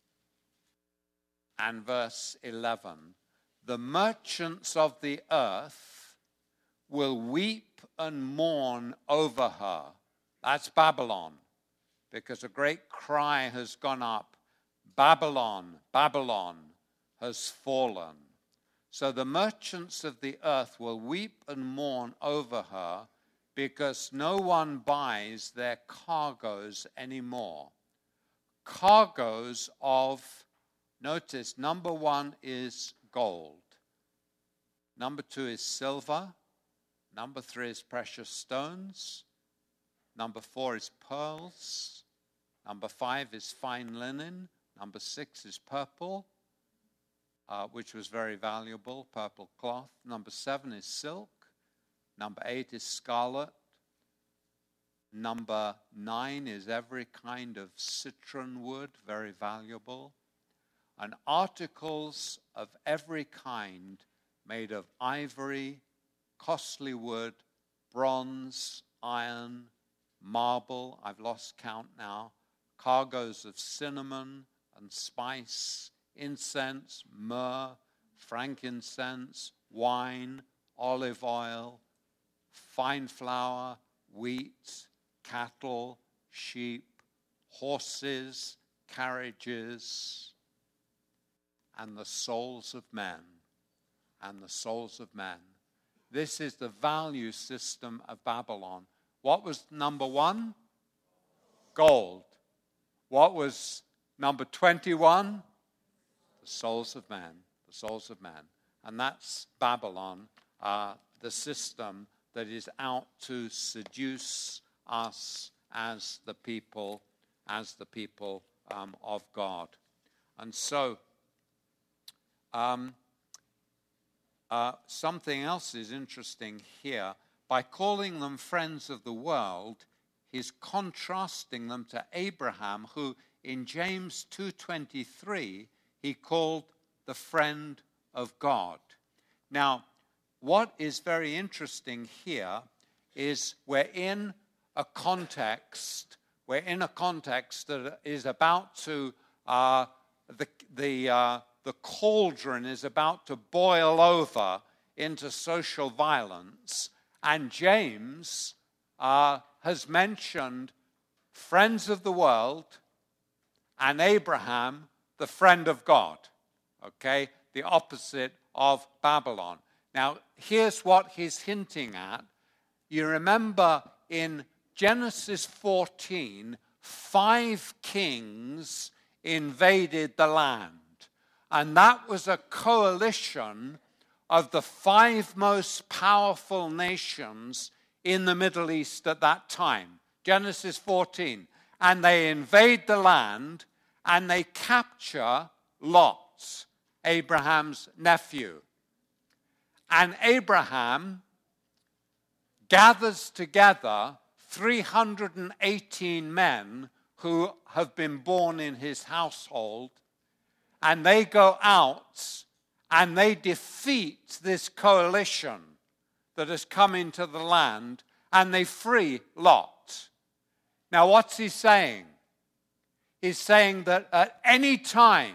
and verse 11. The merchants of the earth will weep and mourn over her. That's Babylon, because a great cry has gone up. Babylon, Babylon has fallen. So the merchants of the earth will weep and mourn over her, because no one buys their cargoes anymore. Cargoes of, notice, number 1 is gold. Number 2 is silver. Number 3 is precious stones. Number 4 is pearls. Number 5 is fine linen. Number 6 is purple, which was very valuable, purple cloth. Number 7 is silk. Number 8 is scarlet. Number 9 is every kind of citron wood, very valuable. And articles of every kind made of ivory, costly wood, bronze, iron, marble, I've lost count now, cargoes of cinnamon and spice, incense, myrrh, frankincense, wine, olive oil, fine flour, wheat, cattle, sheep, horses, carriages, and the souls of men. This is the value system of Babylon. What was number 1? Gold. What was number 21? The souls of men, the souls of men. And that's Babylon, the system that is out to seduce us as the people of God. And so, something else is interesting here. By calling them friends of the world, he's contrasting them to Abraham, who in James 2:23 he called the friend of God. Now, what is very interesting here is we're in a context that is about to the cauldron is about to boil over into social violence, and James has mentioned friends of the world and Abraham, the friend of God, okay, the opposite of Babylon. Now, here's what he's hinting at. You remember in Genesis 14, 5 kings invaded the land. And that was a coalition of the 5 most powerful nations in the Middle East at that time. Genesis 14. And they invade the land and they capture Lot, Abraham's nephew. And Abraham gathers together 318 men who have been born in his household, and they go out and they defeat this coalition that has come into the land, and they free Lot. Now, what's he saying? He's saying that at any time,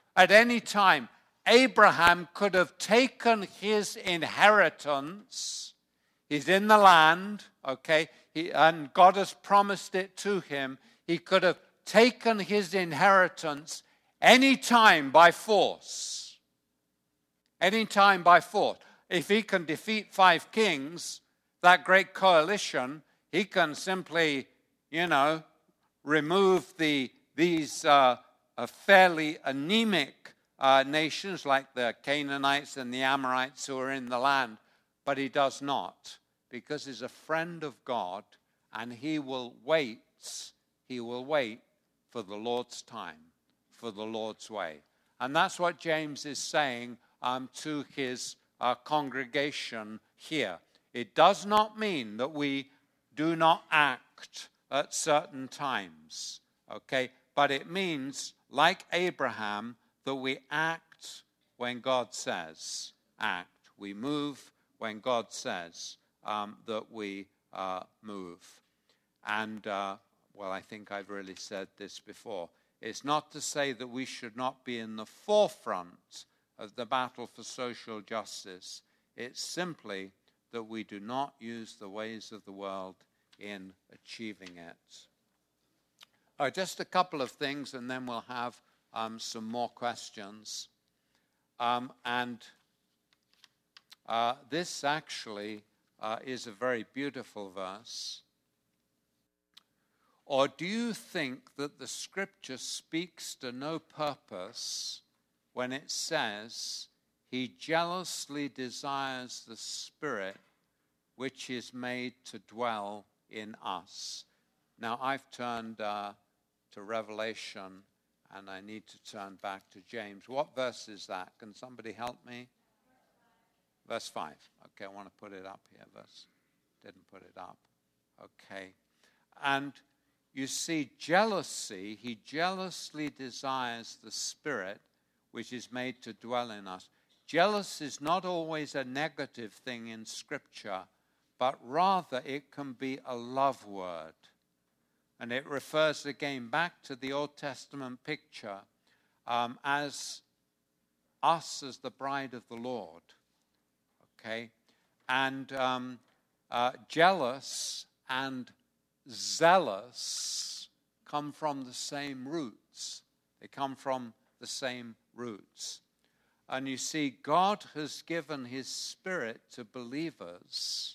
Abraham could have taken his inheritance. He's in the land, okay, and God has promised it to him. He could have taken his inheritance any time by force. Any time by force. If he can defeat 5 kings, that great coalition, he can simply, remove these fairly anemic nations like the Canaanites and the Amorites who are in the land. But he does not, because he's a friend of God, and he will wait for the Lord's time, for the Lord's way. And that's what James is saying to his congregation here. It does not mean that we do not act at certain times, okay? But it means, like Abraham, that we act when God says act. We move when God says that we move. And, I think I've really said this before. It's not to say that we should not be in the forefront of the battle for social justice. It's simply that we do not use the ways of the world in achieving it. Just a couple of things, and then we'll have some more questions. This actually is a very beautiful verse. Or do you think that the Scripture speaks to no purpose when it says, he jealously desires the Spirit which is made to dwell in us? Now, I've turned to Revelation, and I need to turn back to James. What verse is that? Can somebody help me? Verse 5. Okay, I want to put it up here. Didn't put it up. Okay. And you see, jealousy, he jealously desires the Spirit which is made to dwell in us. Jealous is not always a negative thing in Scripture, but rather it can be a love word. And it refers again back to the Old Testament picture as us as the bride of the Lord. Okay? And jealous and zealous come from the same roots. They come from the same roots. And you see, God has given his Spirit to believers.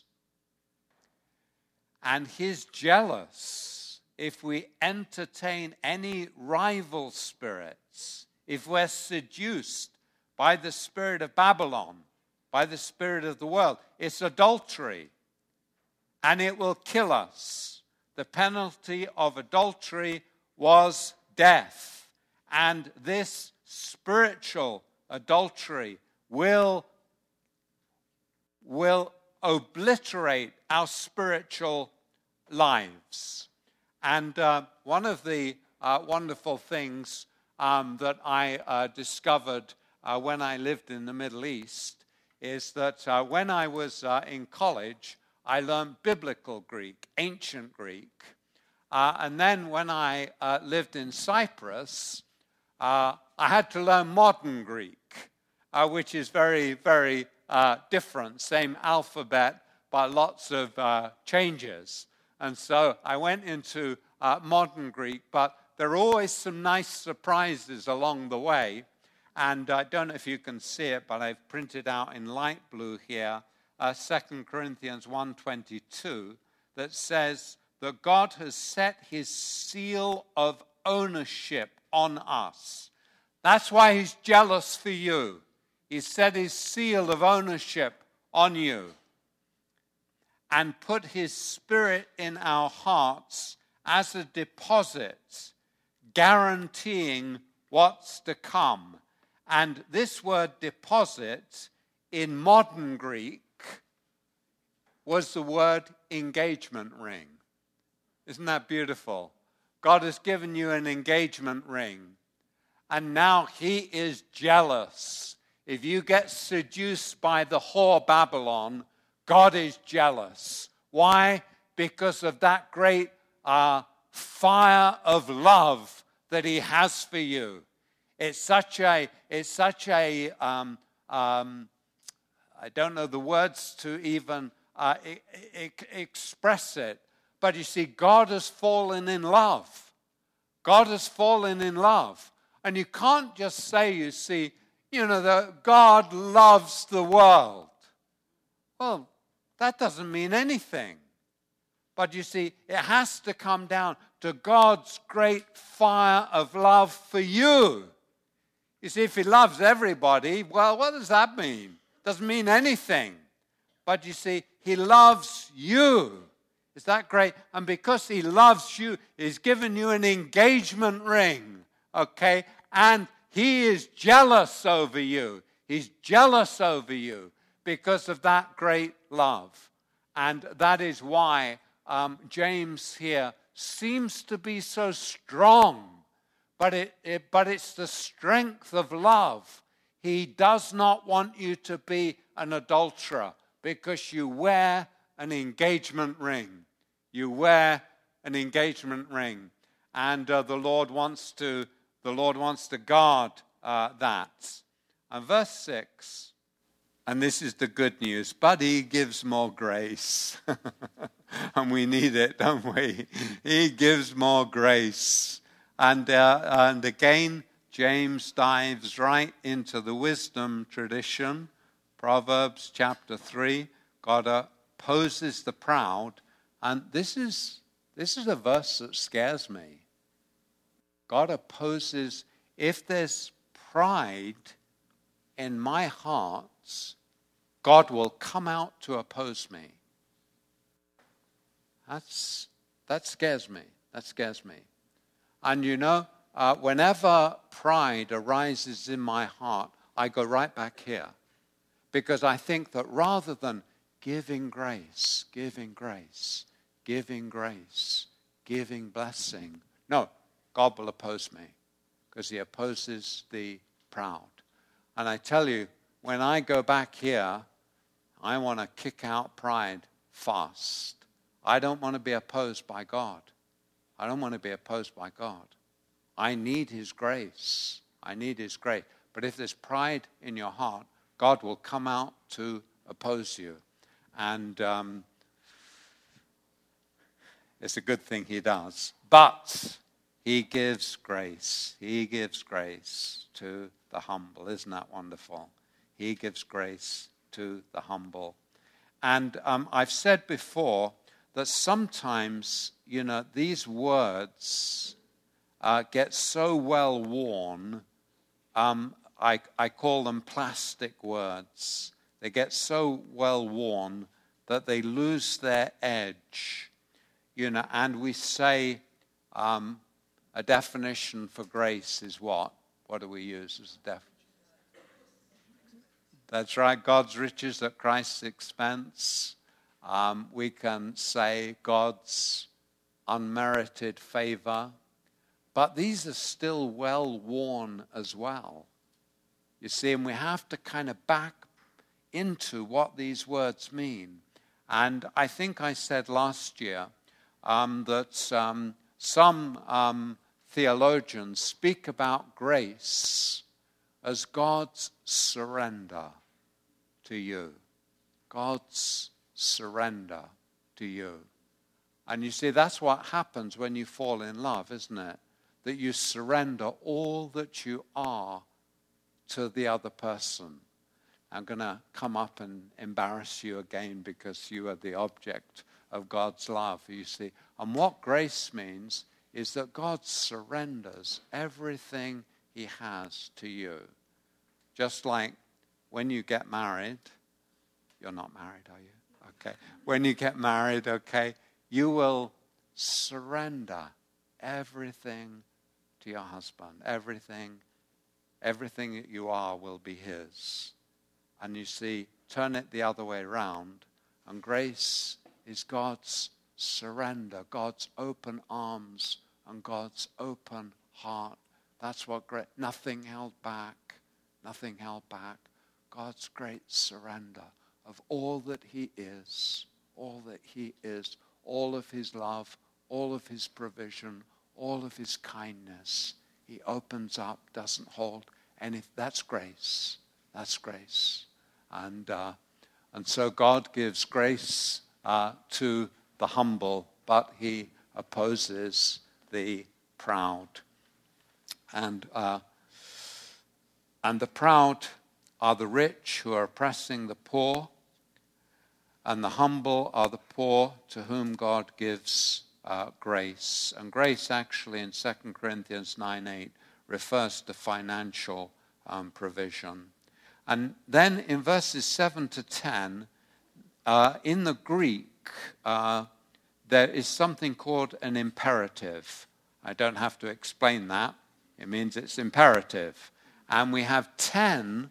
And he's jealous if we entertain any rival spirits if we're seduced by the spirit of Babylon, by the spirit of the world, it's adultery. And it will kill us. The penalty of adultery was death. And this spiritual adultery will obliterate our spiritual lives. And one of the wonderful things that I discovered when I lived in the Middle East is that when I was in college, I learned biblical Greek, ancient Greek. And then when I lived in Cyprus, I had to learn modern Greek, which is very, very different. Same alphabet, but lots of changes. And so I went into modern Greek, but there are always some nice surprises along the way. And I don't know if you can see it, but I've printed out in light blue here 2 Corinthians 1:22 that says that God has set his seal of ownership on us. That's why he's jealous for you. He set his seal of ownership on you and put his spirit in our hearts as a deposit, guaranteeing what's to come. And this word deposit in modern Greek was the word engagement ring. Isn't that beautiful? God has given you an engagement ring. And now he is jealous. If you get seduced by the whore Babylon, God is jealous. Why? Because of that great fire of love that he has for you. It's such a I don't know the words to even express it. But you see, God has fallen in love. God has fallen in love. And you can't just say, you see, that God loves the world. Well, that doesn't mean anything. But you see, it has to come down to God's great fire of love for you. You see, if he loves everybody, well, what does that mean? Doesn't mean anything. But you see, he loves you. Is that great? And because he loves you, he's given you an engagement ring, okay? And he is jealous over you. He's jealous over you because of that great love. And that is why James here seems to be so strong. But it's the strength of love. He does not want you to be an adulterer because you wear an engagement ring. You wear an engagement ring. And the Lord wants to guard that. And verse 6, and this is the good news, but he gives more grace. And we need it, don't we? He gives more grace. And again, James dives right into the wisdom tradition. Proverbs chapter 3, God opposes the proud. And this is a verse that scares me. God opposes, if there's pride in my heart, God will come out to oppose me. That scares me. That scares me. And whenever pride arises in my heart, I go right back here. Because I think that rather than giving grace, giving blessing, no, God will oppose me. Because he opposes the proud. And I tell you, when I go back here, I want to kick out pride fast. I don't want to be opposed by God. I don't want to be opposed by God. I need his grace. I need his grace. But if there's pride in your heart, God will come out to oppose you. And it's a good thing he does. But he gives grace. He gives grace to the humble. Isn't that wonderful? He gives grace to the humble. And I've said before that sometimes, these words get so well worn I call them plastic words. They get so well worn that they lose their edge. And we say a definition for grace is what? What do we use as a definition? That's right, God's riches at Christ's expense. We can say God's unmerited favor. But these are still well worn as well. You see, and we have to kind of back into what these words mean. And I think I said last year that some theologians speak about grace as God's surrender to you. God's surrender to you. And you see, that's what happens when you fall in love, isn't it? That you surrender all that you are to the other person. I'm going to come up and embarrass you again because you are the object of God's love, you see. And what grace means is that God surrenders everything he has to you. Just like when you get married, you're not married, are you? Okay. When you get married, okay, you will surrender everything to your husband. Everything that you are will be his. And you see, turn it the other way around, and grace is God's surrender, God's open arms, and God's open heart. That's what great, nothing held back. God's great surrender of all that he is, all of his love, all of his provision, all of his kindness. He opens up, doesn't hold any. That's grace. That's grace. And so God gives grace to the humble, but he opposes the proud. And the proud are the rich who are oppressing the poor, and the humble are the poor to whom God gives grace. And grace actually in 2 Corinthians 9:8 refers to financial provision. And then in verses 7 to 10, in the Greek, there is something called an imperative. I don't have to explain that. It means it's imperative. And we have 10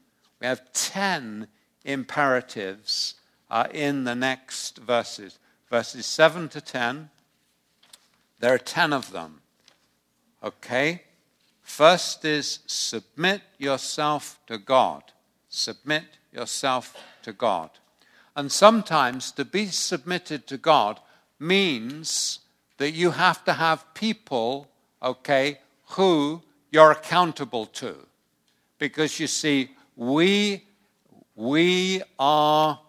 imperatives in the next verses. Verses 7 to 10, there are 10 of them. Okay? First is submit yourself to God. Submit yourself to God. And sometimes to be submitted to God means that you have to have people, okay, who you're accountable to. Because you see, we are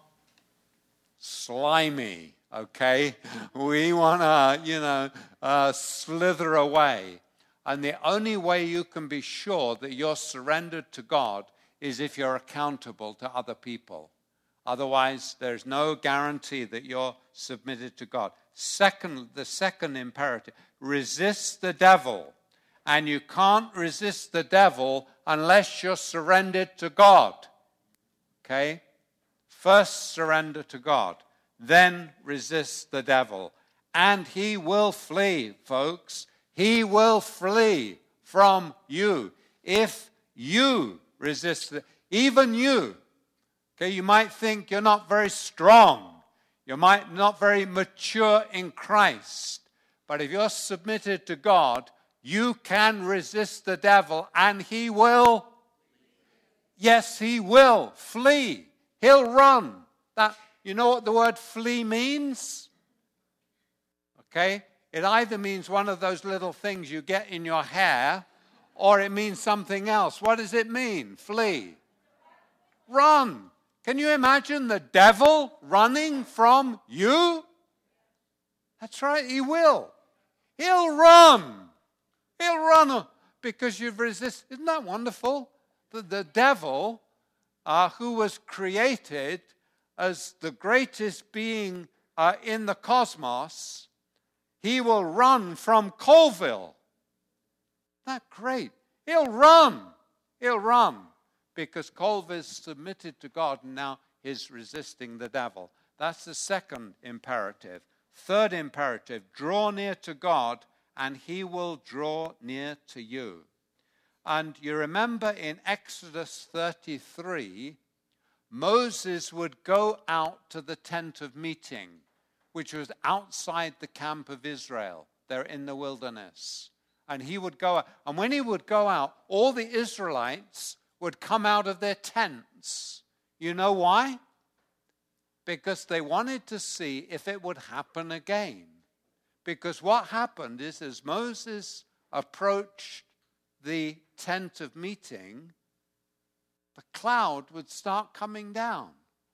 slimy, okay? We want to, slither away. And the only way you can be sure that you're surrendered to God is if you're accountable to other people. Otherwise, there's no guarantee that you're submitted to God. The second imperative, resist the devil. And you can't resist the devil unless you're surrendered to God. Okay? First surrender to God. Then resist the devil. And he will flee, folks. He will flee from you. If you resist, even you. Okay, you might think you're not very strong. You might not very mature in Christ. But if you're submitted to God, you can resist the devil and he will, yes, he will flee. He'll run. You know what the word flee means? Okay? It either means one of those little things you get in your hair, or it means something else. What does it mean? Flee. Run. Can you imagine the devil running from you? That's right, he will. He'll run. He'll run because you've resisted. Isn't that wonderful? The devil, who was created as the greatest being in the cosmos, he will run from Colville. Isn't that great? He'll run. he'll run because Colville's submitted to God and now he's resisting the devil. That's the second imperative. Third imperative, draw near to God and he will draw near to you. And you remember in Exodus 33, Moses would go out to the tent of meeting, which was outside the camp of Israel. They're in the wilderness. And he would go out. And when he would go out, all the Israelites would come out of their tents. You know why? Because they wanted to see if it would happen again. Because what happened is as Moses approached the tent of meeting, the cloud would start coming down.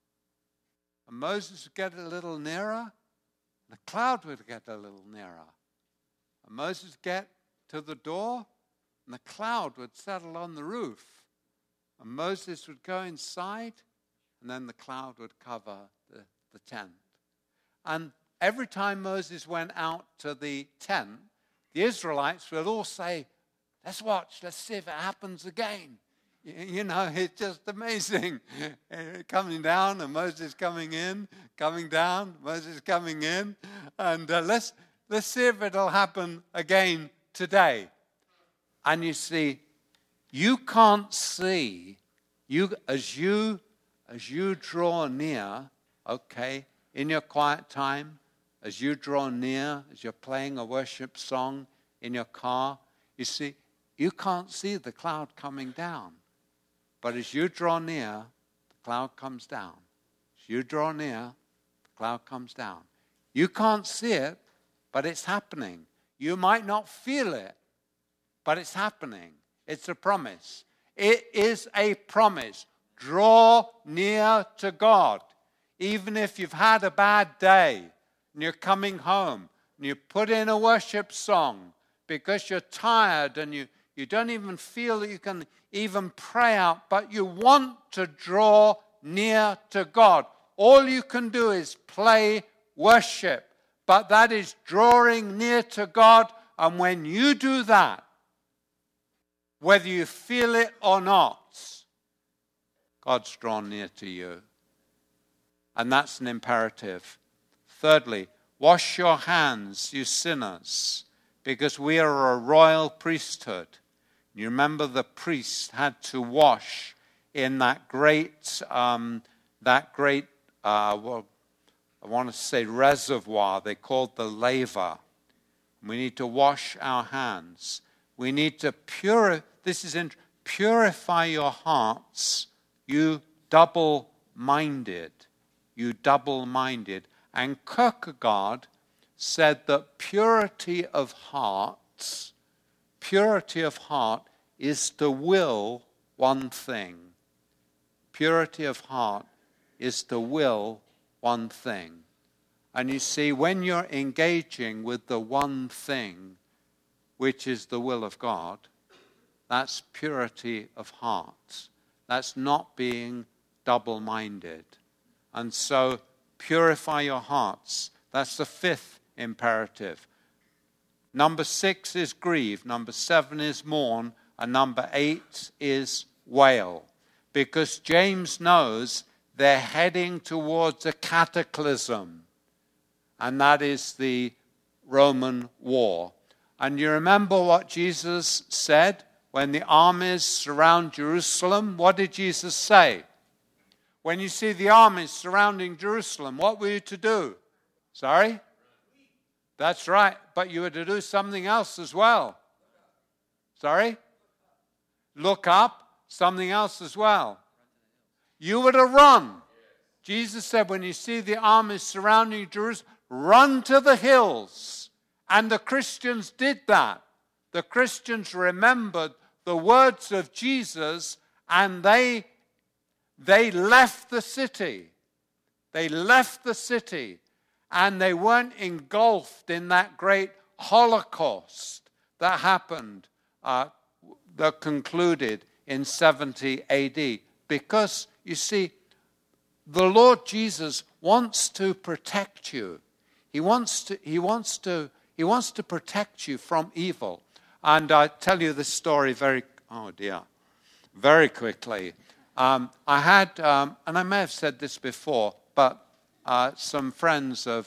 And Moses would get a little nearer, the cloud would get a little nearer. And Moses would get to the door, and the cloud would settle on the roof. And Moses would go inside, and then the cloud would cover the tent. And every time Moses went out to the tent, the Israelites would all say, let's watch, let's see if it happens again. You know, it's just amazing. Coming down and Moses coming in, coming down, Moses coming in. And let's see if it'll happen again today. And you see, you can't see, as you draw near, okay, in your quiet time, as you draw near, as you're playing a worship song in your car, you see, you can't see the cloud coming down. But as you draw near, the cloud comes down. As you draw near, the cloud comes down. You can't see it, but it's happening. You might not feel it, but it's happening. It's a promise. It is a promise. Draw near to God. Even if you've had a bad day and you're coming home and you put in a worship song because you're tired and you don't even feel that you can even pray out, but you want to draw near to God. All you can do is play worship, but that is drawing near to God. And when you do that, whether you feel it or not, God's drawn near to you. And that's an imperative. Thirdly, wash your hands, you sinners, because we are a royal priesthood. You remember the priest had to wash in that great well, I want to say reservoir they called the laver. We need to wash our hands. We need to purify your hearts, you double-minded. You double-minded. And Kierkegaard said that purity of heart is to will one thing. Purity of heart is to will one thing. And you see, when you're engaging with the one thing, which is the will of God, that's purity of heart. That's not being double-minded. And so, purify your hearts. That's the fifth imperative. Number 6 is grieve. Number 7 is mourn. And number 8 is wail. Because James knows they're heading towards a cataclysm. And that is the Roman war. And you remember what Jesus said when the armies surround Jerusalem? What did Jesus say? When you see the armies surrounding Jerusalem, what were you to do? Sorry? That's right. But you were to do something else as well. Sorry? Look up. Something else as well. You were to run. Jesus said, when you see the armies surrounding Jerusalem, run to the hills. And the Christians did that. The Christians remembered the words of Jesus, and they left the city. They left the city, and they weren't engulfed in that great Holocaust that happened, that concluded in 70 AD. Because, you see, the Lord Jesus wants to protect you. He wants to protect you from evil. And I tell you this story very quickly. I had, and I may have said this before, but some friends of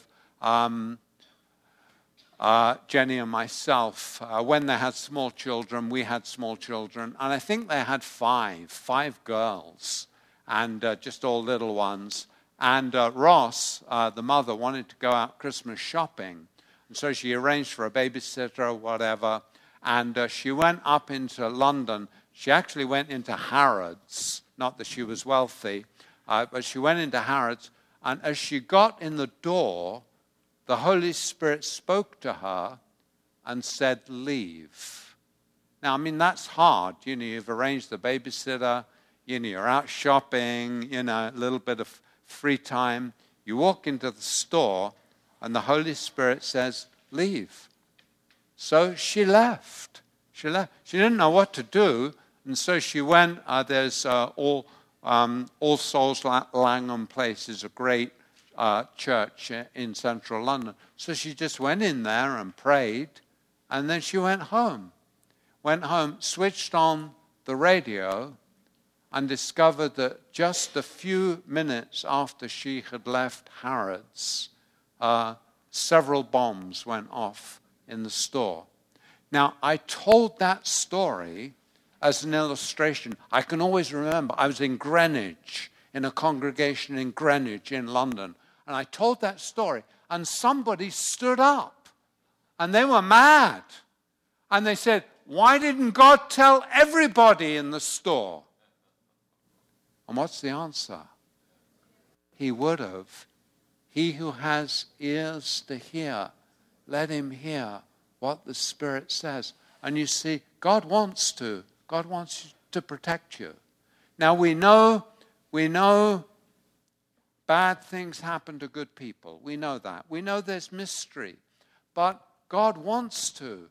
Jenny and myself, when they had small children, we had small children, and I think they had five girls, and just all little ones. And Ross, the mother, wanted to go out Christmas shopping, and so she arranged for a babysitter or whatever, and she went up into London. She actually went into Harrods, not that she was wealthy, but she went into Harrods, and as she got in the door, the Holy Spirit spoke to her and said, leave. Now, I mean, that's hard. You know, you've arranged the babysitter, you know, you're out shopping, you know, a little bit of free time. You walk into the store, and the Holy Spirit says, leave. So she left. She didn't know what to do, and so she went. There's All Souls Langham Place is a great church in central London. So she just went in there and prayed, and then she went home, switched on the radio, and discovered that just a few minutes after she had left Harrods, several bombs went off in the store. Now, I told that story as an illustration. I can always remember I was in Greenwich, in a congregation in Greenwich in London, and I told that story, and somebody stood up, and they were mad. And they said, why didn't God tell everybody in the store? And what's the answer? He would have. He who has ears to hear, let him hear what the Spirit says. And you see, God wants to protect you. Now we know bad things happen to good people. We know that. We know there's mystery. But God wants to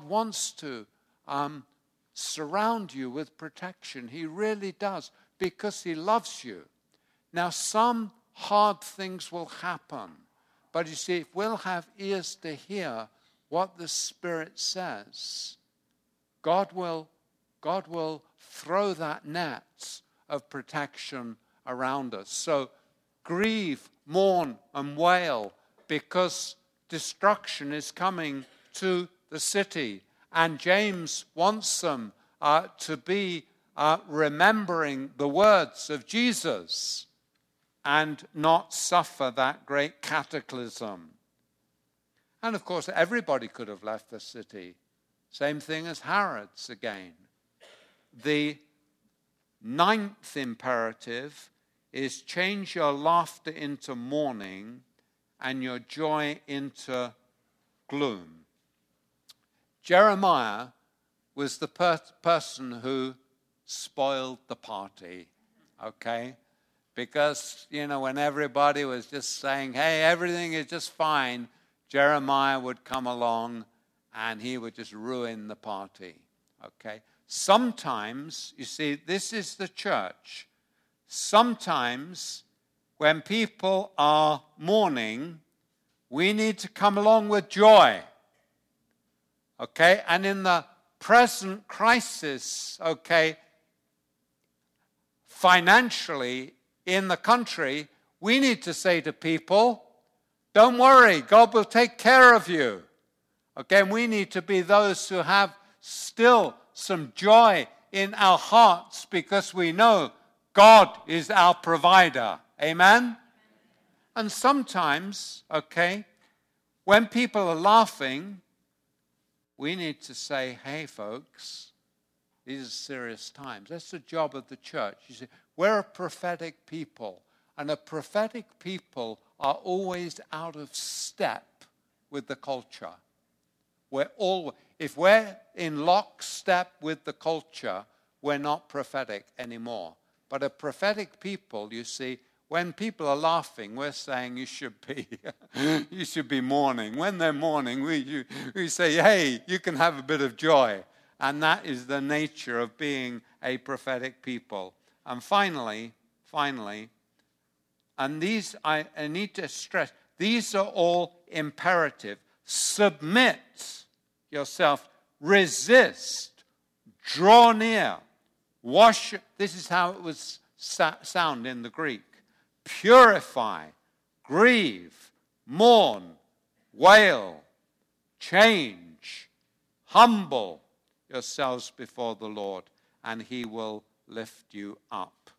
surround you with protection. He really does, because he loves you. Now, some hard things will happen. But you see, if we'll have ears to hear what the Spirit says, God will throw that net of protection around us. So grieve, mourn, and wail, because destruction is coming to the city. And James wants them to be remembering the words of Jesus and not suffer that great cataclysm. And of course, everybody could have left the city. Same thing as Harrods again. The 9th imperative is change your laughter into mourning and your joy into gloom. Jeremiah was the person who spoiled the party, okay? Because, you know, when everybody was just saying, hey, everything is just fine, Jeremiah would come along and he would just ruin the party, okay? Sometimes, you see, this is the church. Sometimes when people are mourning, we need to come along with joy, okay? And in the present crisis, okay, financially in the country, we need to say to people, don't worry, God will take care of you. Okay, and we need to be those who have still some joy in our hearts because we know God is our provider. Amen? And sometimes, okay, when people are laughing, we need to say, hey, folks, these are serious times. That's the job of the church. You see, we're a prophetic people, and a prophetic people are always out of step with the culture. If we're in lockstep with the culture, we're not prophetic anymore. But a prophetic people, you see, when people are laughing, we're saying you should be mourning. When they're mourning, we say, hey, you can have a bit of joy. And that is the nature of being a prophetic people. And finally, and these I need to stress, these are all imperative. Submit yourself, resist, draw near, Wash, this is how it was sound in the Greek. Purify, grieve, mourn, wail, change, humble yourselves before the Lord, and he will lift you up.